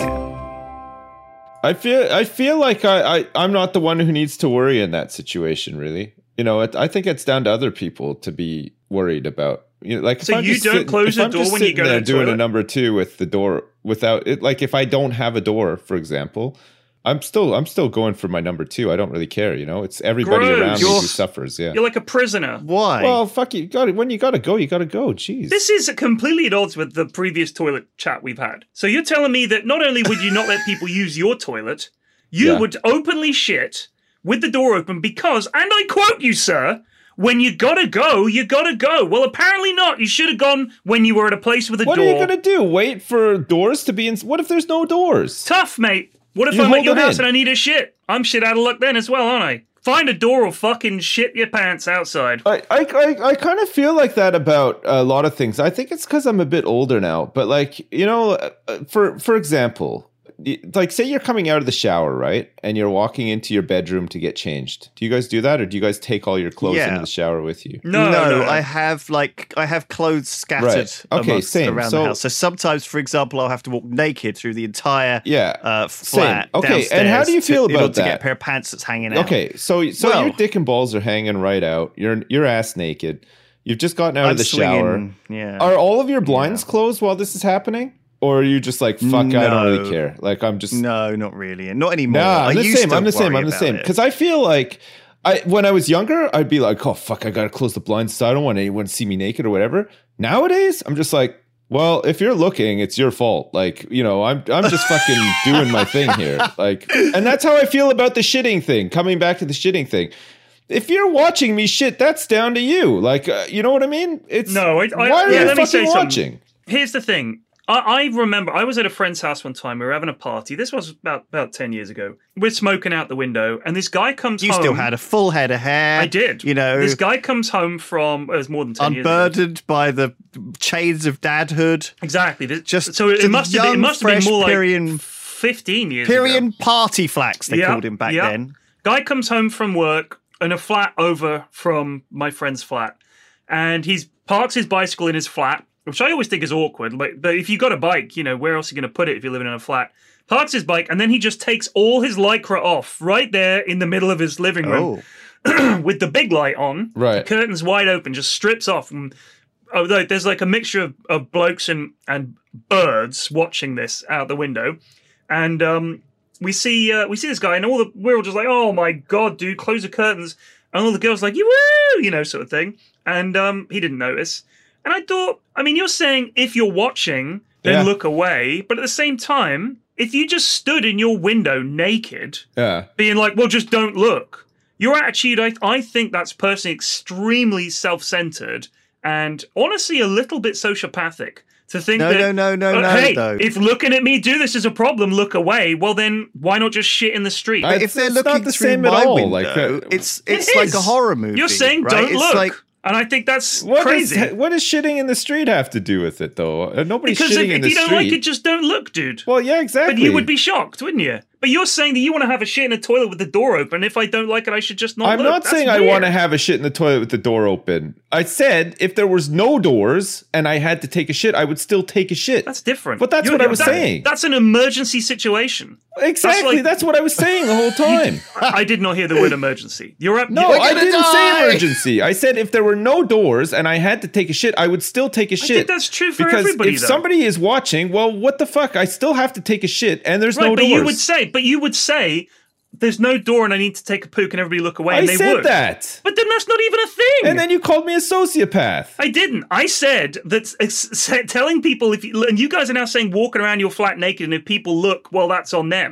I feel I feel like I, I, I'm not the one who needs to worry in that situation, really. You know, it, I think it's down to other people to be worried about. You know, like if So I'm you just don't sitting- close if the I'm door just when you sitting go to there the doing a toilet? number two with the door without it. Like if I don't have a door, for example, I'm still I'm still going for my number two. I don't really care. You know, it's everybody Gross. around me You're- who suffers. Yeah. You're like a prisoner. Why? Well, fuck you. Got it. When you gotta go, you gotta go. Jeez. This is completely at odds with the previous toilet chat we've had. So you're telling me that not only would you not let people use your toilet, you Yeah. would openly shit with the door open because, and I quote you, sir, when you gotta go, you gotta go. Well, apparently not. You should have gone when you were at a place with a what door. are you gonna do? Wait for doors to be in? What if there's no doors? Tough, mate. What if You I'm at hold your it house in. and I need a shit? I'm shit out of luck then as well, aren't I? Find a door or fucking shit your pants outside. I, I, I, I kind of feel like that about a lot of things. I think it's because I'm a bit older now. But like, you know, uh, for for example, y- like say you're coming out of the shower, right? And you're walking into your bedroom to get changed. Do you guys do that? Or do you guys take all your clothes Yeah. into the shower with you? No, no, no. I have like I have clothes scattered Right. Okay, amongst- same. around So- the house. So sometimes, for example, I'll have to walk naked through the entire Yeah. uh, flat. Okay, and how do you downstairs feel to, in about order to get that? a pair of pants that's hanging out? Okay, so so Well- your dick and balls are hanging right out. You're you're ass naked. You've just gotten out I'm of the shower. swinging, Yeah. Are all of your blinds closed while this is happening? Or are you just like, fuck, I don't really No. care. Like, I'm just. no, not really, and not anymore. Nah, I I'm the used same. to I'm the same. worry I'm the about same. it. Because I feel like I when I was younger, I'd be like, oh, fuck, I got to close the blinds so I don't want anyone to see me naked or whatever. Nowadays, I'm just like, well, if you're looking, it's your fault. Like, you know, I'm I'm just fucking doing my thing here. Like, and that's how I feel about the shitting thing. Coming back to the shitting thing. If you're watching me shit, that's down to you. Like, uh, you know what I mean? It's No, I- I- why are yeah, you let me fucking say something. watching? Here's the thing. I, I remember I was at a friend's house one time. We were having a party. This was about, about ten years ago. We're smoking out the window, and this guy comes you home. still had a full head of hair. I did. You know, This guy comes home from, it was more than ten years ago. unburdened by the chains of dadhood. Exactly. This- Just so it the must have been, it young, must have been fresh more like Pyrian- fifteen years ago. Pyrian party flax, they Yeah, called him back yeah. then. Guy comes home from work in a flat over from my friend's flat, and he's parks his bicycle in his flat, which I always think is awkward. But, but if you got a bike, you know, where else are you going to put it if you're living in a flat? Parks his bike, and then he just takes all his lycra off right there in the middle of his living room Oh, with the big light on, Right. curtains wide open, just strips off. And oh, no, there's like a mixture of, of blokes and, and birds watching this out the window, and um, we see uh, we see this guy, and all the we're all just like, oh my god, dude, close the curtains, and all the girls like, you woo, you know, sort of thing, and um, he didn't notice, and I thought, I mean, you're saying if you're watching, then Yeah. look away, but at the same time, if you just stood in your window naked, Yeah. being like, well, just don't look. Your attitude, I, I think that's personally extremely self-centered and honestly a little bit sociopathic to think No, that, no, no, no, uh, no, hey, though. if looking at me do this is a problem, look away. Well, then why not just shit in the street? I- But if they're It's not looking the through same at my all, window, like, uh, it's It it's like is. a horror movie. You're saying right? don't it's look. Like, and I think that's What crazy. Is, what does shitting in the street have to do with it, though? Uh, nobody's because shitting if, in if the you don't street. like it, just don't look, dude. well, yeah, exactly. But you would be shocked, wouldn't you? But you're saying that you want to have a shit in a toilet with the door open. If I don't like it, I should just not I'm look. not That's saying I weird. want to have a shit in the toilet with the door open. I said if there was no doors and I had to take a shit, I would still take a shit. That's different. But that's You're- what I was that- saying. That's an emergency situation. exactly. That's, like- what I was saying the whole time. I I did not hear the word emergency. You're up. No, We're I gonna didn't die! say emergency. I said if there were no doors and I had to take a shit, I would still take a shit. think that's true for because everybody, if though. somebody is watching, well, what the fuck? I still have to take a shit, and there's right, no but doors. you would say, but you would say, there's no door and I need to take a poop, and everybody look away, I and they said would. that, But then that's not even a thing. and then you called me a sociopath. I didn't. I said that it's, it's telling people if you, and you guys are now saying walking around your flat naked, and if people look, well, that's on them.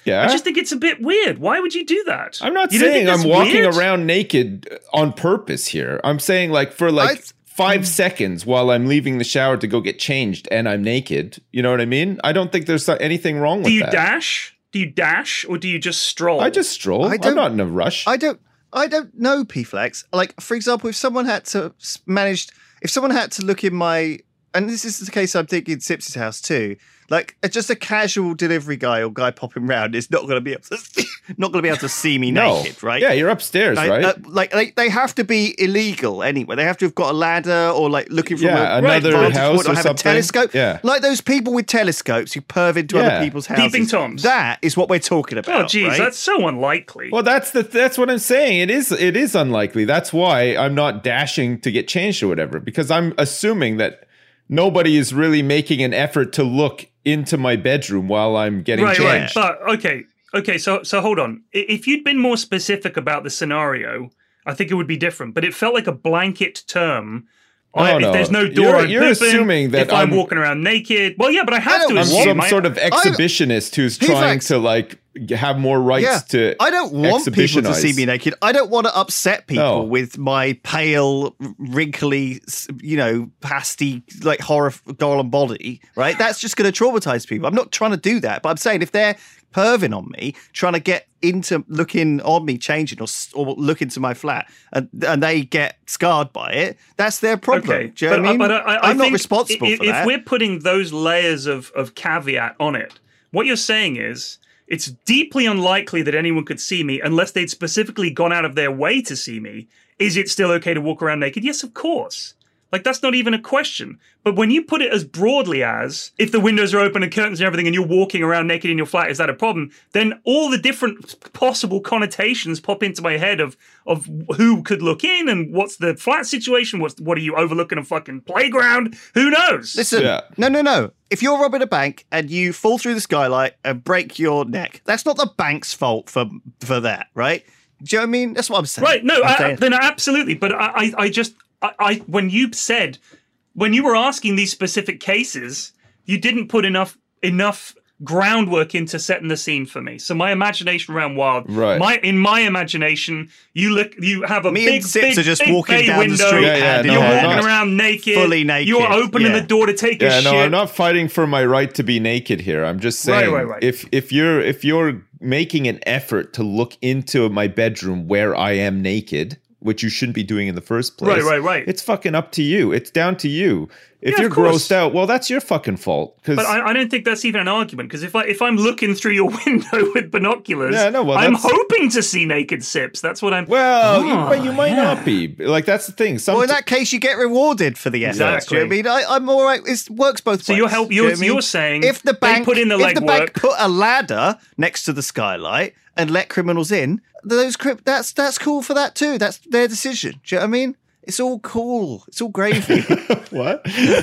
Yeah. I just think it's a bit weird. Why would you do that? I'm not You don't saying think I'm that's walking weird? around naked on purpose here. I'm saying like for like I- five seconds while I'm leaving the shower to go get changed and I'm naked. You know what I mean? I don't think there's anything wrong with Do you that. dash? Do you dash or do you just stroll? I just stroll. I I'm don't- not in a rush. I don't. I don't know, P-Flex. Like, for example, if someone had to s- manage, if someone had to look in my, and this is the case I'm thinking Sips' house too. Like, uh, just a casual delivery guy or guy popping round is not going to be able to, not going to be able to see me no. naked, right? Yeah, you're upstairs, Like, right? uh, like they, they have to be illegal anyway. They have to have got a ladder or like looking from Yeah, a another vantage house point or have something. a telescope. Yeah. Like those people with telescopes who perv into Yeah. other people's houses. Peeping Toms. That is what we're talking about. Oh, geez, right? that's so unlikely. Well, that's the that's what I'm saying. It is it is unlikely. That's why I'm not dashing to get changed or whatever, because I'm assuming that nobody is really making an effort to look into my bedroom while I'm getting right, right. changed. But okay, okay. So, so hold on. I- If you'd been more specific about the scenario, I think it would be different. But it felt like a blanket term. I- No, if no. there's no door, You're- I'm you're pooping. assuming that if I'm, I'm- walking around naked, well, yeah, but I have I to don't I'm assume. some I- sort of exhibitionist who's P-Flex. trying to like have more rights Yeah. to I don't want people to exhibitionize. see me naked. I don't want to upset people No. with my pale, wrinkly, s- you know, pasty, like horror golem body, right? That's just going to traumatize people. I'm not trying to do that, but I'm saying if they're perving on me, trying to get into looking on me, changing or, s- or look into my flat, and, and they get scarred by it, that's their problem. Okay, Do you know but, what I mean? but I, I I'm not think responsible i- for if that. we're putting those layers of, of caveat on it, what you're saying is it's deeply unlikely that anyone could see me unless they'd specifically gone out of their way to see me. Is it still okay to walk around naked? Yes, of course. Like, that's not even a question. But when you put it as broadly as, if the windows are open and curtains and everything and you're walking around naked in your flat, is that a problem? Then all the different possible connotations pop into my head of of who could look in and what's the flat situation, what's what are you overlooking a fucking playground? Who knows? Listen, Yeah. no, no, no. If you're robbing a bank and you fall through the skylight and break your neck, that's not the bank's fault for for that, right? Do you know what I mean? That's what I'm saying. Right, no, I'm I, saying- then absolutely. But I, I, I just, I, I, when you said, when you were asking these specific cases, you didn't put enough enough groundwork into setting the scene for me. So my imagination ran wild. Right. My in my imagination, you look, you have a Me big, and Sips big, are just big walking bay down the window. street Yeah, yeah, hand in no, You're I'm hand. walking not. around naked, Fully naked, You're opening yeah. the door to take a Yeah, no, shit. I'm not fighting for my right to be naked here. I'm just Right, saying, right, right. if if you're if you're making an effort to look into my bedroom where I am naked, which you shouldn't be doing in the first place, Right, right, right. It's fucking up to you. It's down to you. If Yeah, of you're course. grossed out, well, that's your fucking fault. Because But I, I don't think that's even an argument, because if I if I'm looking through your window with binoculars, Yeah, no, well, I'm that's- hoping to see naked Sips. That's what I'm. well, Oh, you, but you might yeah. not be. Like that's the thing. Some Well, in that case, you get rewarded for the effort. Do you know what I mean? I, I'm all right. It works both So ways. you're help- Do you know you're- what I mean? you're saying if the they bank put in the if the bank legwork- put a ladder next to the skylight and let criminals in, those cri- that's that's cool for that too. That's their decision. Do you know what I mean? It's all cool. It's all gravy. what?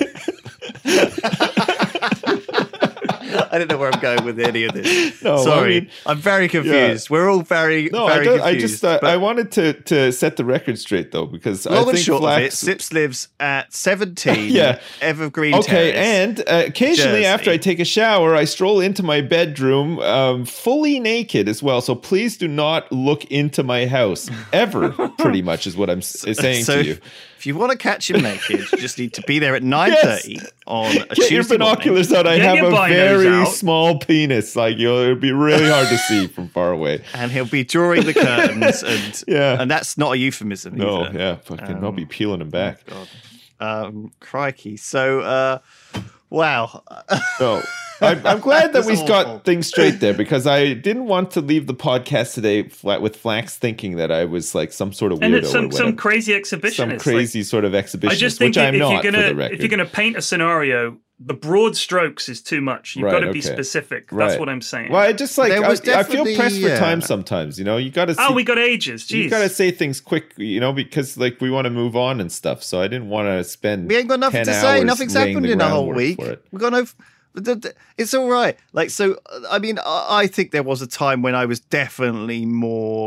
I don't know where I'm going with any of this. No, I Sorry, mean- I'm very confused. We're all very, No, I, very don't, I confused. just uh, but I wanted to to set the record straight though, because I long think and short of it, Flax. Sips lives at seventeen Yeah. Evergreen Okay, Terrace. and uh, occasionally Jersey. after I take a shower, I stroll into my bedroom um, fully naked as well. So please do not look into my house ever. Pretty much is what I'm s- saying so to you. if you want to catch him naked, you just need to be there at nine thirty on a Get Tuesday your binoculars morning, out. I Get have your a binos very out. small penis. Like you'll, it'll be really hard to see from far away. and he'll be drawing the curtains, and Yeah. and that's not a euphemism. No, either. yeah, fucking, I'll Um, be peeling them back. God. Um, crikey. So, uh, wow. No, I'm, I'm glad that That's we awful. got things straight there, because I didn't want to leave the podcast today flat with Flax thinking that I was like some sort of weirdo and it's some or some whatever. crazy exhibitionist. some like- crazy sort of I exhibitionist, just think which I'm if not you're for the gonna record. if you're gonna paint a scenario, the broad strokes is too much. You've Right, got to be okay. specific. That's Right. what I'm saying. Well, I just like There I, was I feel definitely, pressed for yeah. time sometimes. You know, you got to. oh, we got ages. Jeez. you got to say things quick. You know, because like we want to move on and stuff. So I didn't want to spend. We ain't got nothing ten to say. hours Nothing's laying happened the in a whole groundwork week. for it. We've got no. but the- the- It's all right. Like, so, uh, I mean, I I think there was a time when I was definitely more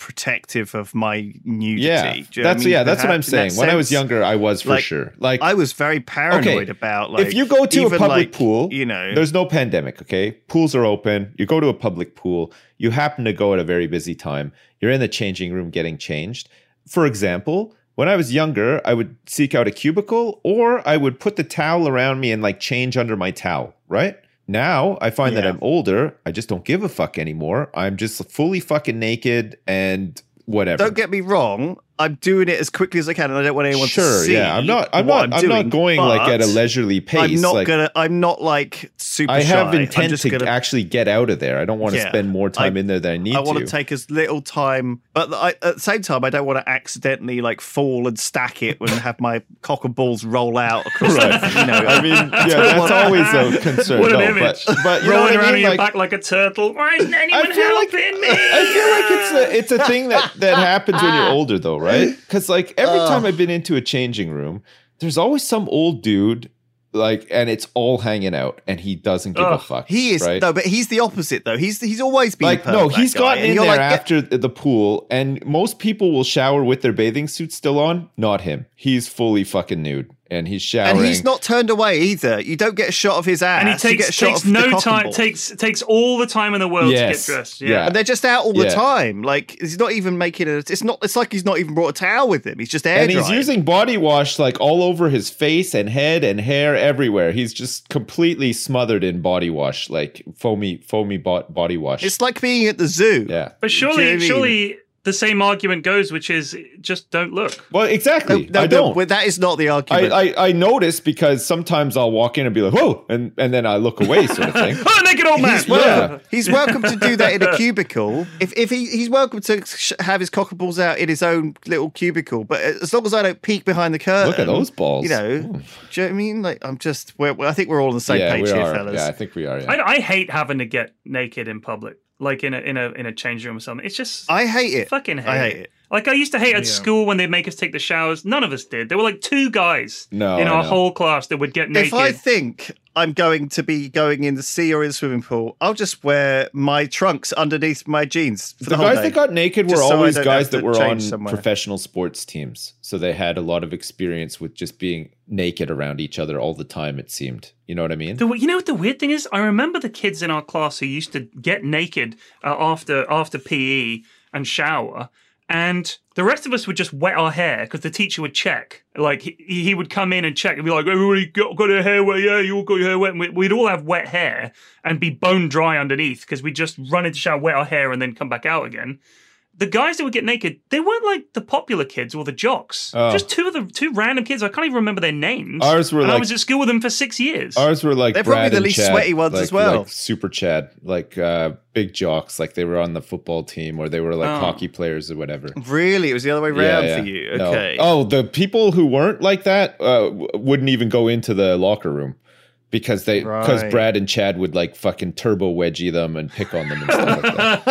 protective of my nudity. Yeah, Do you know what I that's mean? yeah, that's what I'm Perhaps in that saying. When I was sense, younger, I was for like, sure. Like I was very paranoid Okay, about like if you go to a even, public like, pool, you know, there's no pandemic, okay? Pools are open. You go to a public pool, you happen to go at a very busy time. You're in the changing room getting changed. For example, when I was younger, I would seek out a cubicle or I would put the towel around me and like change under my towel, right? Now I find that Yeah. I'm older. I just don't give a fuck anymore. I'm just fully fucking naked and whatever. don't get me wrong, I'm doing it as quickly as I can, and I don't want anyone Sure, to see. yeah. I'm not. I'm what not. I'm, I'm, doing, not going like at a but leisurely pace. I'm not like, gonna. I'm not like super. I have shy. intent I'm just to gonna, actually get out of there. I don't want to Yeah. spend more time I- in there than I need I want to. to take as little time, but I, at the same time, I don't want to accidentally like fall and stack it and have my cock and balls roll out across. Right. The, you know, I mean, yeah, that's always a concern. What an no, image. But, but you know Rolling what I around on mean? your Like, back like a turtle. Why isn't anyone I feel like helping me? I feel like it's a it's a thing that that happens when you're older, though, right? Because like every time I've been into a changing room, there's always some old dude. Like, and it's all hanging out, and he doesn't give a Ugh. fuck. he is right? no, but he's the opposite though. He's he's always been Like, perv, no, that he's guy. gotten And in you're there like, after the pool, and most people will shower with their bathing suits still on. Not him. He's fully fucking nude, and he's showering. and he's not turned away either. You don't get a shot of his ass. And he you get a takes shot takes of the no cock and time, ball. takes takes all the time in the world Yes. to get dressed. Yeah. Yeah. And they're just out all the Yeah. time. Like he's not even making it. It's not. It's like he's not even brought a towel with him. He's just air and he's drying. using body wash like all over his face and head and hair everywhere. He's just completely smothered in body wash, like foamy, foamy bo- body wash. It's like being at the zoo. yeah. But Do you know surely, what I mean? surely the same argument goes, which is just don't look. Well, No, exactly. no, I no, don't. but that is not the I, argument. I, I notice because sometimes I'll walk in and be like, whoa, and, and then I look away, sort of thing. Oh, naked old man. He's welcome. Yeah. He's welcome to do that in a cubicle. If if he he's welcome to sh- have his cock and balls out in his own little cubicle. But as long as I don't peek behind the curtain, Look at those balls. You know, Ooh. do you know what I mean? Like I'm just. We're, I think we're all on the same yeah, page we here, are. fellas. Yeah, I think we are. Yeah. I, I hate having to get naked in public, like in a in a in a change room or something. It's just I hate it. fucking hate, I hate it. Like I used to hate at Yeah. school when they'd make us take the showers. None of us did. There were like two guys No, in I our know. whole class that would get naked. If I think I'm going to be going in the sea or in the swimming pool, I'll just wear my trunks underneath my jeans for the, The whole guys day. that got naked were Just so I always don't guys have to that were change on somewhere. professional sports teams. So they had a lot of experience with just being naked around each other all the time, it seemed. You know what I mean? The, you know what the weird thing is? I remember the kids in our class who used to get naked uh, after after P E and shower, and the rest of us would just wet our hair because the teacher would check. Like he, he would come in and check and be like, "Everybody got, got your hair wet? Yeah, you all got your hair wet." And we- we'd all have wet hair and be bone dry underneath because we'd just run into the shower, wet our hair, and then come back out again. The guys that would get naked, they weren't like the popular kids or the jocks. Oh. Just two of the two random kids. I can't even remember their names. Ours were and I like- was at school with them for six years. Ours were like They're probably Brad the and least Chad, sweaty ones like, as well. like super Chad, like uh, big jocks, like they were on the football team or they were like Oh. hockey players or whatever. Really, it was the other way around Yeah, for yeah. you. No. Okay. Oh, the people who weren't like that uh, w- wouldn't even go into the locker room because they because Right. Brad and Chad would like fucking turbo wedgie them and pick on them and stuff like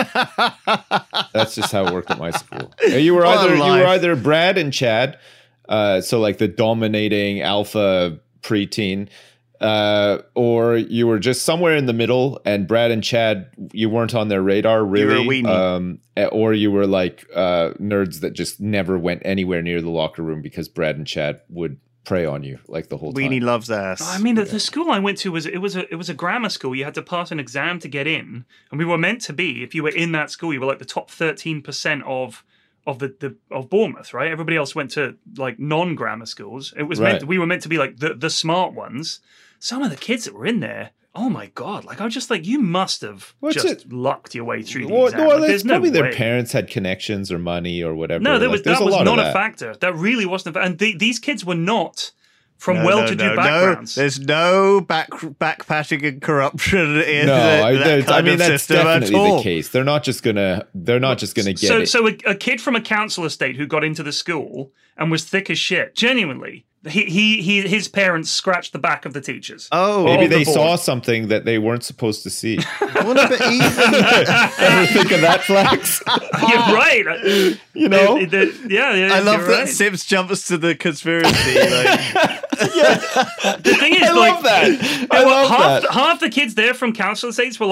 that. That's just how it worked at my school. You were What a either you were life. either Brad and Chad, uh, so like the dominating alpha preteen. Uh, or you were just somewhere in the middle, and Brad and Chad, you weren't on their radar were a really. weenie. Um, eh, or you were like uh, nerds that just never went anywhere near the locker room because Brad and Chad would prey on you like the whole Weenie time. loves ass. I mean, the, the school I went to was it was a it was a grammar school. You had to pass an exam to get in, and we were meant to be. If you were in that school, you were like the top thirteen percent of of the, the of Bournemouth, right? Everybody else went to like non grammar schools. It was Right. meant we were meant to be like the the smart ones. Some of the kids that were in there, oh my god! Like I was just like, you must have What's just it- lucked your way through the Well, exam. well, Like, it's there's no probably their way. parents had connections or money or whatever. No, there Like, was there's that a was lot not of a that. factor. That really wasn't a factor. And the, these kids were not from No, well-to-do no, no, backgrounds. No, there's no back backpatching and corruption in No, the, I, that there's- kind I mean of that's system at definitely all. the case. They're not just gonna. They're not just gonna get so, it. So a, a kid from a council estate who got into the school and was thick as shit, genuinely, he, he, he his parents scratched the back of the teachers. Oh, Maybe of the they board. saw something that they weren't supposed to see. what about even? Ever think of that, Flex? You're right. You know, The- the- yeah, yeah, I love you're that right. Sims jumps to the conspiracy. Like, The thing is, I like, love that. I there were love half, that. half the kids there from council estates were like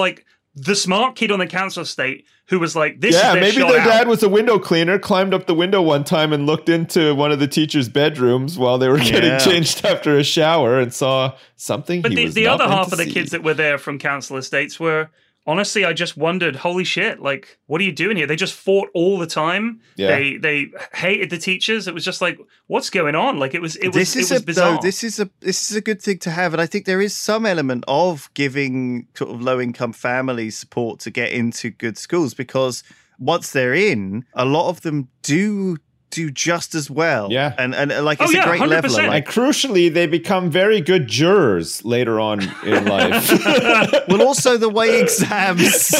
the smart kid on the council estate who was like, this Yeah, is their maybe shot their out. dad was a window cleaner, climbed up the window one time and looked into one of the teachers' bedrooms while they were getting Yeah. changed after a shower and saw something But he the, was the not other meant half to of the see. kids that were there from council estates were, honestly, I just wondered, holy shit, like, what are you doing here? They just fought all the time. Yeah. They they hated the teachers. It was just like, what's going on? Like, it was it was this it is was a bizarre. though, this is a this is a good thing to have, and I think there is some element of giving sort of low income families support to get into good schools, because once they're in, a lot of them do do just as well. Yeah. and and uh, like Oh, it's yeah, a great one hundred percent. leveler. And Like, crucially, they become very good jurors later on in life. well, also the way exams.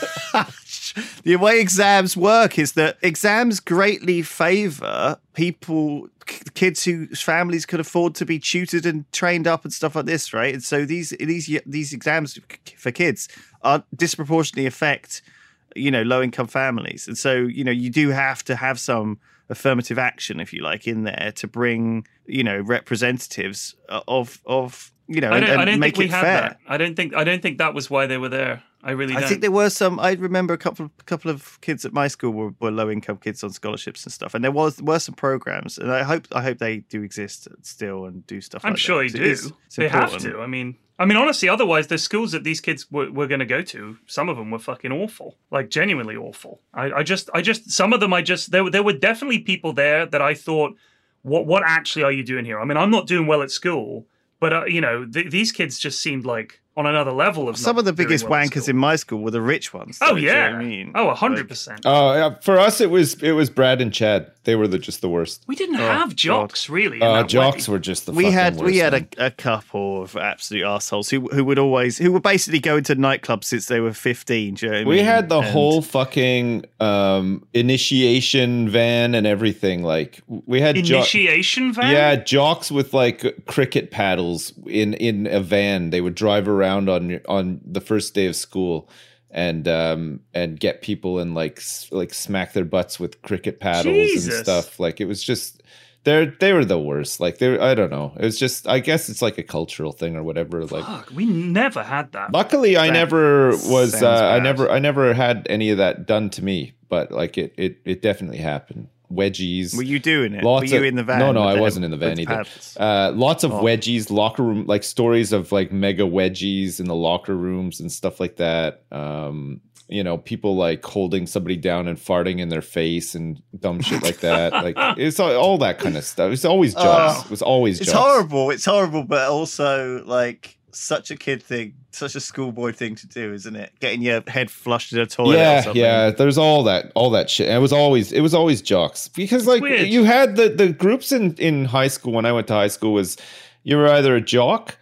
The way exams work is that exams greatly favor people, k- kids whose families could afford to be tutored and trained up and stuff like this, right? And so these these these exams for kids are disproportionately affect, you know, low income families, and so you know you do have to have some affirmative action, if you like, in there to bring, you know, representatives of of you know I and, don't, I and don't make think we it had fair. that. I don't think I don't think that was why they were there. I really don't. I think there were some. I remember a couple of couple of kids at my school were, were low income kids on scholarships and stuff, and there was were some programs, and I hope I hope they do exist still and do stuff. I'm like sure that. they 'Cause it do. is- it's They have important. to. I mean, I mean, honestly, otherwise, the schools that these kids were, were going to go to, some of them were fucking awful, like genuinely awful. I, I just, I just, some of them, I just, there, were- there were definitely people there that I thought, what, what actually are you doing here? I mean, I'm not doing well at school, but uh, you know, th- these kids just seemed like on another level of Some not of the doing biggest well at wankers school. in my school were the rich ones. Oh though, do you know yeah. what I mean, Oh, a hundred Like, percent. Oh, yeah, for us, it was it was Brad and Chad. They were the just the worst. We didn't Oh, have jocks really. in Uh, that jocks way. were just the we fucking had worst, we had man. a, a couple of absolute assholes who who would always who were basically going to nightclubs since they were fifteen. Do you know what I We mean? had the And- whole fucking um, initiation van and everything. Like we had jo- initiation van. yeah, jocks with like cricket paddles in in a van. They would drive around on on the first day of school and um and get people and like s- like smack their butts with cricket paddles Jesus. and stuff. Like it was just they're they were the worst. Like they I don't know. It was just I guess it's like a cultural thing or whatever. Like Fuck, we never had that. luckily I That never was sounds uh, I bad. never I never had any of that done to me, but like it it it definitely happened. Wedgies. Were you doing it? Lots were you of- in the van? No, no, with I them- wasn't in the van with either. paddles? Uh, lots of Oh. wedgies, locker room, like stories of like mega wedgies in the locker rooms and stuff like that. Um, you know, people like holding somebody down and farting in their face and dumb shit like that. Like it's all, all that kind of stuff. It's always jokes. Oh. It was always It's jokes. horrible. It's horrible, but also like such a kid thing, such a schoolboy thing to do, isn't it? Getting your head flushed in a toilet. or Yeah, something. yeah. There's all that, all that shit. And it was always, it was always jocks because like weird. you had the the groups in in high school. When I went to high school, was you were either a jock,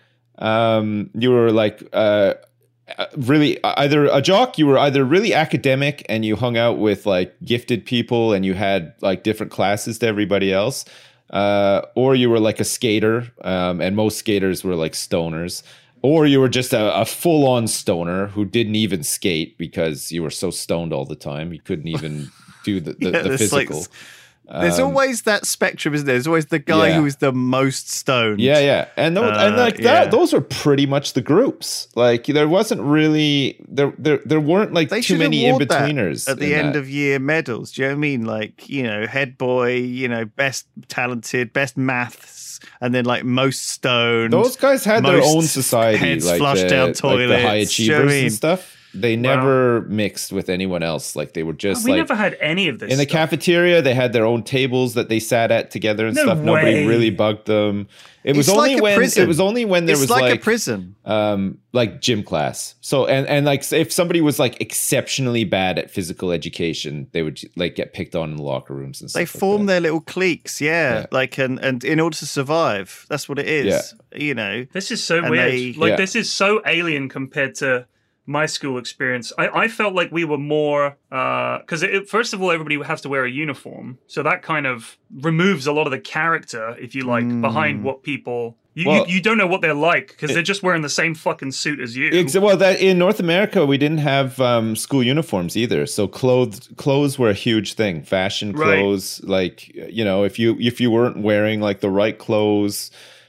um, you were like uh, uh, really either a jock, you were either really academic and you hung out with like gifted people and you had like different classes to everybody else, uh, or you were like a skater, um, and most skaters were like stoners. Or you were just a, a full-on stoner who didn't even skate because you were so stoned all the time. You couldn't even do the, the, Yeah, the there's, like, physical. There's Um, always that spectrum, isn't there? There's always the guy Yeah. who is the most stoned. Yeah, yeah, and those, and Uh, like that, yeah. those were pretty much the groups. Like there wasn't really there there there weren't like They too should many in award that betweeners at the in end that. of year medals. Do you know what I mean? Like, you know, head boy, you know, best talented, best maths, and then like most stoned. Those guys had their most own society, heads like flushed the, down like the high toilets. Do you know what I achievers mean? and stuff. They never mixed with anyone else. Like they were just we like never had any of this in the stuff. cafeteria. They had their own tables that they sat at together and No stuff. Nobody way. really bugged them. It was It's only like a when prison. it was only when there It's was like, like a prison. um like gym class. So and and like if somebody was like exceptionally bad at physical education, they would like get picked on in the locker rooms and stuff. They like form that. their little cliques, yeah. Yeah. Like and and in order to survive, that's what it is. You know. This is so And weird. they- like Yeah. this is so alien compared to my school experience. I, I felt like we were more because it first of all, everybody has to wear a uniform, so that kind of removes a lot of the character, if you like, Mm. behind what people. You, Well- you you don't know what they're like because they're just wearing the same fucking suit as you. Ex- well, that in North America we didn't have um, school uniforms either, so clothes clothes were a huge thing. Fashion Right. clothes, like you know, if you if you weren't wearing like the right clothes,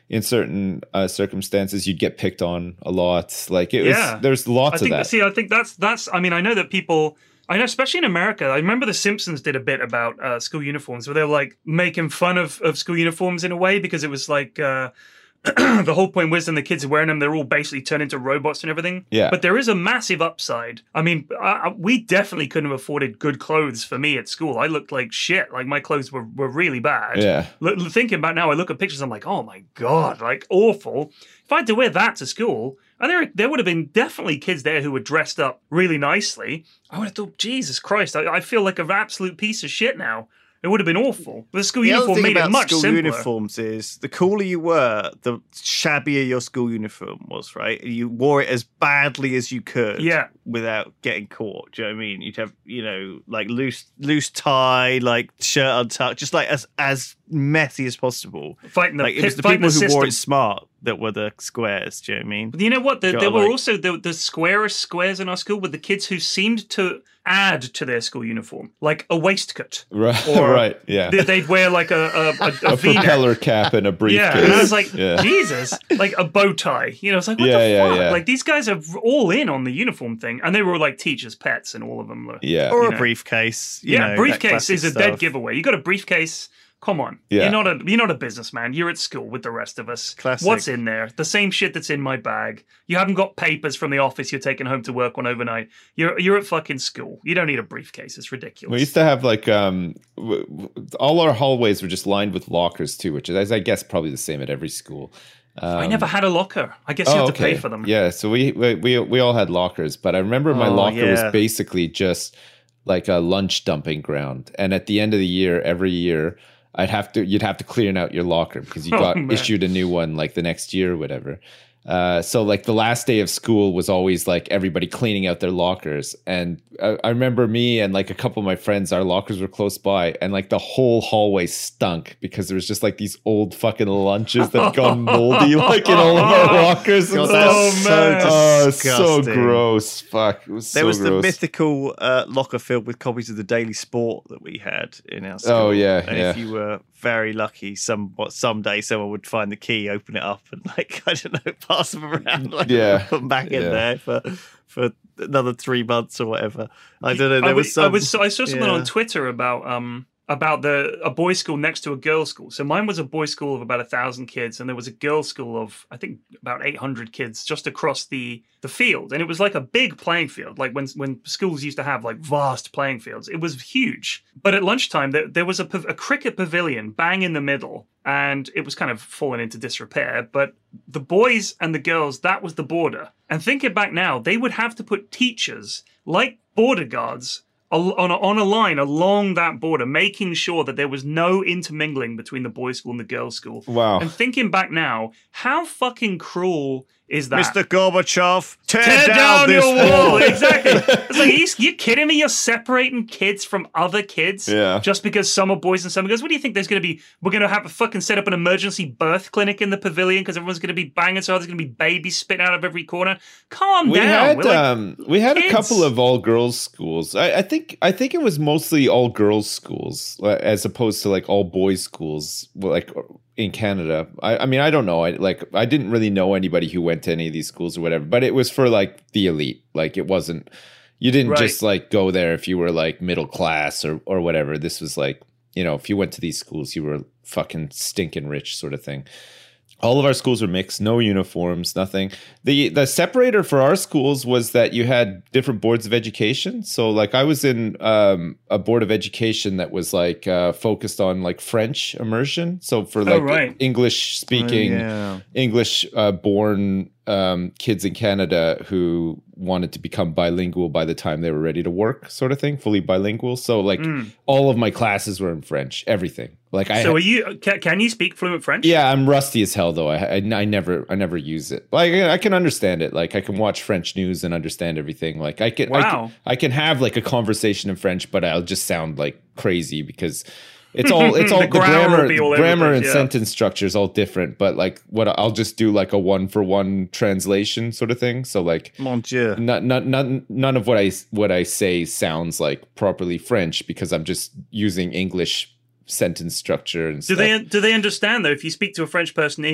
in certain uh, circumstances you'd get picked on a lot. Like it Yeah. was, there's lots I think, of that. See, I think that's that's. I mean, I know that people. I know, especially in America. I remember The Simpsons did a bit about uh, school uniforms, where they were like making fun of, of school uniforms in a way, because it was like uh, the whole point was, when the kids are wearing them, they're all basically turned into robots and everything. Yeah. But there is a massive upside. I mean, I, I, we definitely couldn't have afforded good clothes for me at school. I looked like shit. Like my clothes were, were really bad. Yeah. L- thinking about now, I look at pictures, I'm like, oh my God, like awful. If I had to wear that to school, and there, there would have been definitely kids there who were dressed up really nicely, I would have thought, Jesus Christ, I, I feel like an absolute piece of shit now. It would have been awful. But the school The other uniform thing made it about much school simpler. uniforms is the cooler you were, the shabbier your school uniform was, right? You wore it as badly as you could, Yeah. without getting caught. Do you know what I mean? You'd have, you know, like loose loose tie, like shirt untucked, just like as as messy as possible. Fighting the, Like it was the fighting people the who wore system. it smart that were the squares. Do you know what I mean? You know what? The, Gotta, there were like- also the, the squarest squares in our school were the kids who seemed to add to their school uniform, like a waistcoat. Right. Or right. Yeah. They- They'd wear like a a, a, a A V-neck. propeller cap and a briefcase. Yeah, and I was like, Yeah. Jesus, like a bow tie. You know, it's like, what Yeah, the yeah, fuck? yeah. Like these guys are all in on the uniform thing, and they were like teachers' pets, and all of them were. Yeah. Or you a know. briefcase. You Yeah, know, that briefcase classic is a stuff. dead giveaway. You got a briefcase. Come on, Yeah. you're not a you're not a businessman. You're at school with the rest of us. Classic. What's in there? The same shit that's in my bag. You haven't got papers from the office you're taking home to work on overnight. You're you're at fucking school. You don't need a briefcase. It's ridiculous. We used to have like um, w- w- all our hallways were just lined with lockers too, which is I guess probably the same at every school. Um, I never had a locker. I guess you oh, have to okay. pay for them. Yeah, so we, we we we all had lockers, but I remember my Oh, locker yeah. was basically just like a lunch dumping ground. And at the end of the year, every year, I'd have to you'd have to clear out your locker because you Oh, got man. issued a new one like the next year or whatever. Uh, so like the last day of school was always like everybody cleaning out their lockers, and I, I remember me and like a couple of my friends, our lockers were close by, and like the whole hallway stunk because there was just like these old fucking lunches that had gone moldy like in all of our lockers. God, and that's stuff. so Oh, it's so disgusting. gross. Fuck. It was There so was the gross. mythical uh, locker filled with copies of the Daily Sport that we had in our school. Oh, yeah, and yeah. if you were very lucky, some what someday someone would find the key, open it up, and like I don't know, pass them around, like, Yeah, put them back in yeah. there for for another three months or whatever. I don't know. There I was was, some. I was I saw something yeah. on Twitter about um about the a boys' school next to a girls' school. So mine was a boys' school of about a thousand kids, and there was a girls' school of I think about eight hundred kids just across the the field, and it was like a big playing field, like when when schools used to have like vast playing fields. It was huge. But at lunchtime, there, there was a, pav- a cricket pavilion bang in the middle, and it was kind of fallen into disrepair. But the boys and the girls, that was the border. And thinking back now, they would have to put teachers like border guards al- on a, on a line along that border, making sure that there was no intermingling between the boys' school and the girls' school. Wow. And thinking back now, how fucking cruel is that? Mister Gorbachev, tear, Tear down, down, this your wall. wall. Exactly. It's like, you, you kidding me? You're separating kids from other kids Yeah. just because some are boys and some are girls. What do you think? There's going to be, we're going to have a fucking set up an emergency birth clinic in the pavilion because everyone's going to be banging so hard. There's going to be babies spitting out of every corner. Calm We down. had We're like, um we had kids. a couple of all girls schools. I, I think I think it was mostly all girls schools uh, as opposed to like all boys schools. well, Like in Canada, I, I mean I don't know. I like I didn't really know anybody who went to any of these schools or whatever. But it was for like the elite. Like it wasn't. You didn't Right. just like go there if you were like middle class or or whatever. This was like, you know, if you went to these schools, you were fucking stinking rich sort of thing. All of our schools were mixed, no uniforms, nothing. The the separator for our schools was that you had different boards of education. So like I was in um, a board of education that was like uh, focused on like French immersion. So for like right. English speaking, Oh, yeah. English uh, born um, kids in Canada who wanted to become bilingual by the time they were ready to work, sort of thing, fully bilingual. So like all of my classes were in French, everything. Like I so are you, can, can you speak fluent French? yeah, I'm rusty as hell though. I, I I never I never use it. Like I can understand it. Like I can watch French news and understand everything. Like I can I Wow. can, I can have like a conversation in French, but I'll just sound like crazy because it's all it's all The the, grammar will grammar be all over the grammar place, and yeah. sentence structure is all different. But like what I'll just do like a one for one translation sort of thing. So like Mon Dieu. not, not, none, none of what I what I say sounds like properly French because I'm just using English sentence structure and Do stuff. they do they understand though? If you speak to a French person in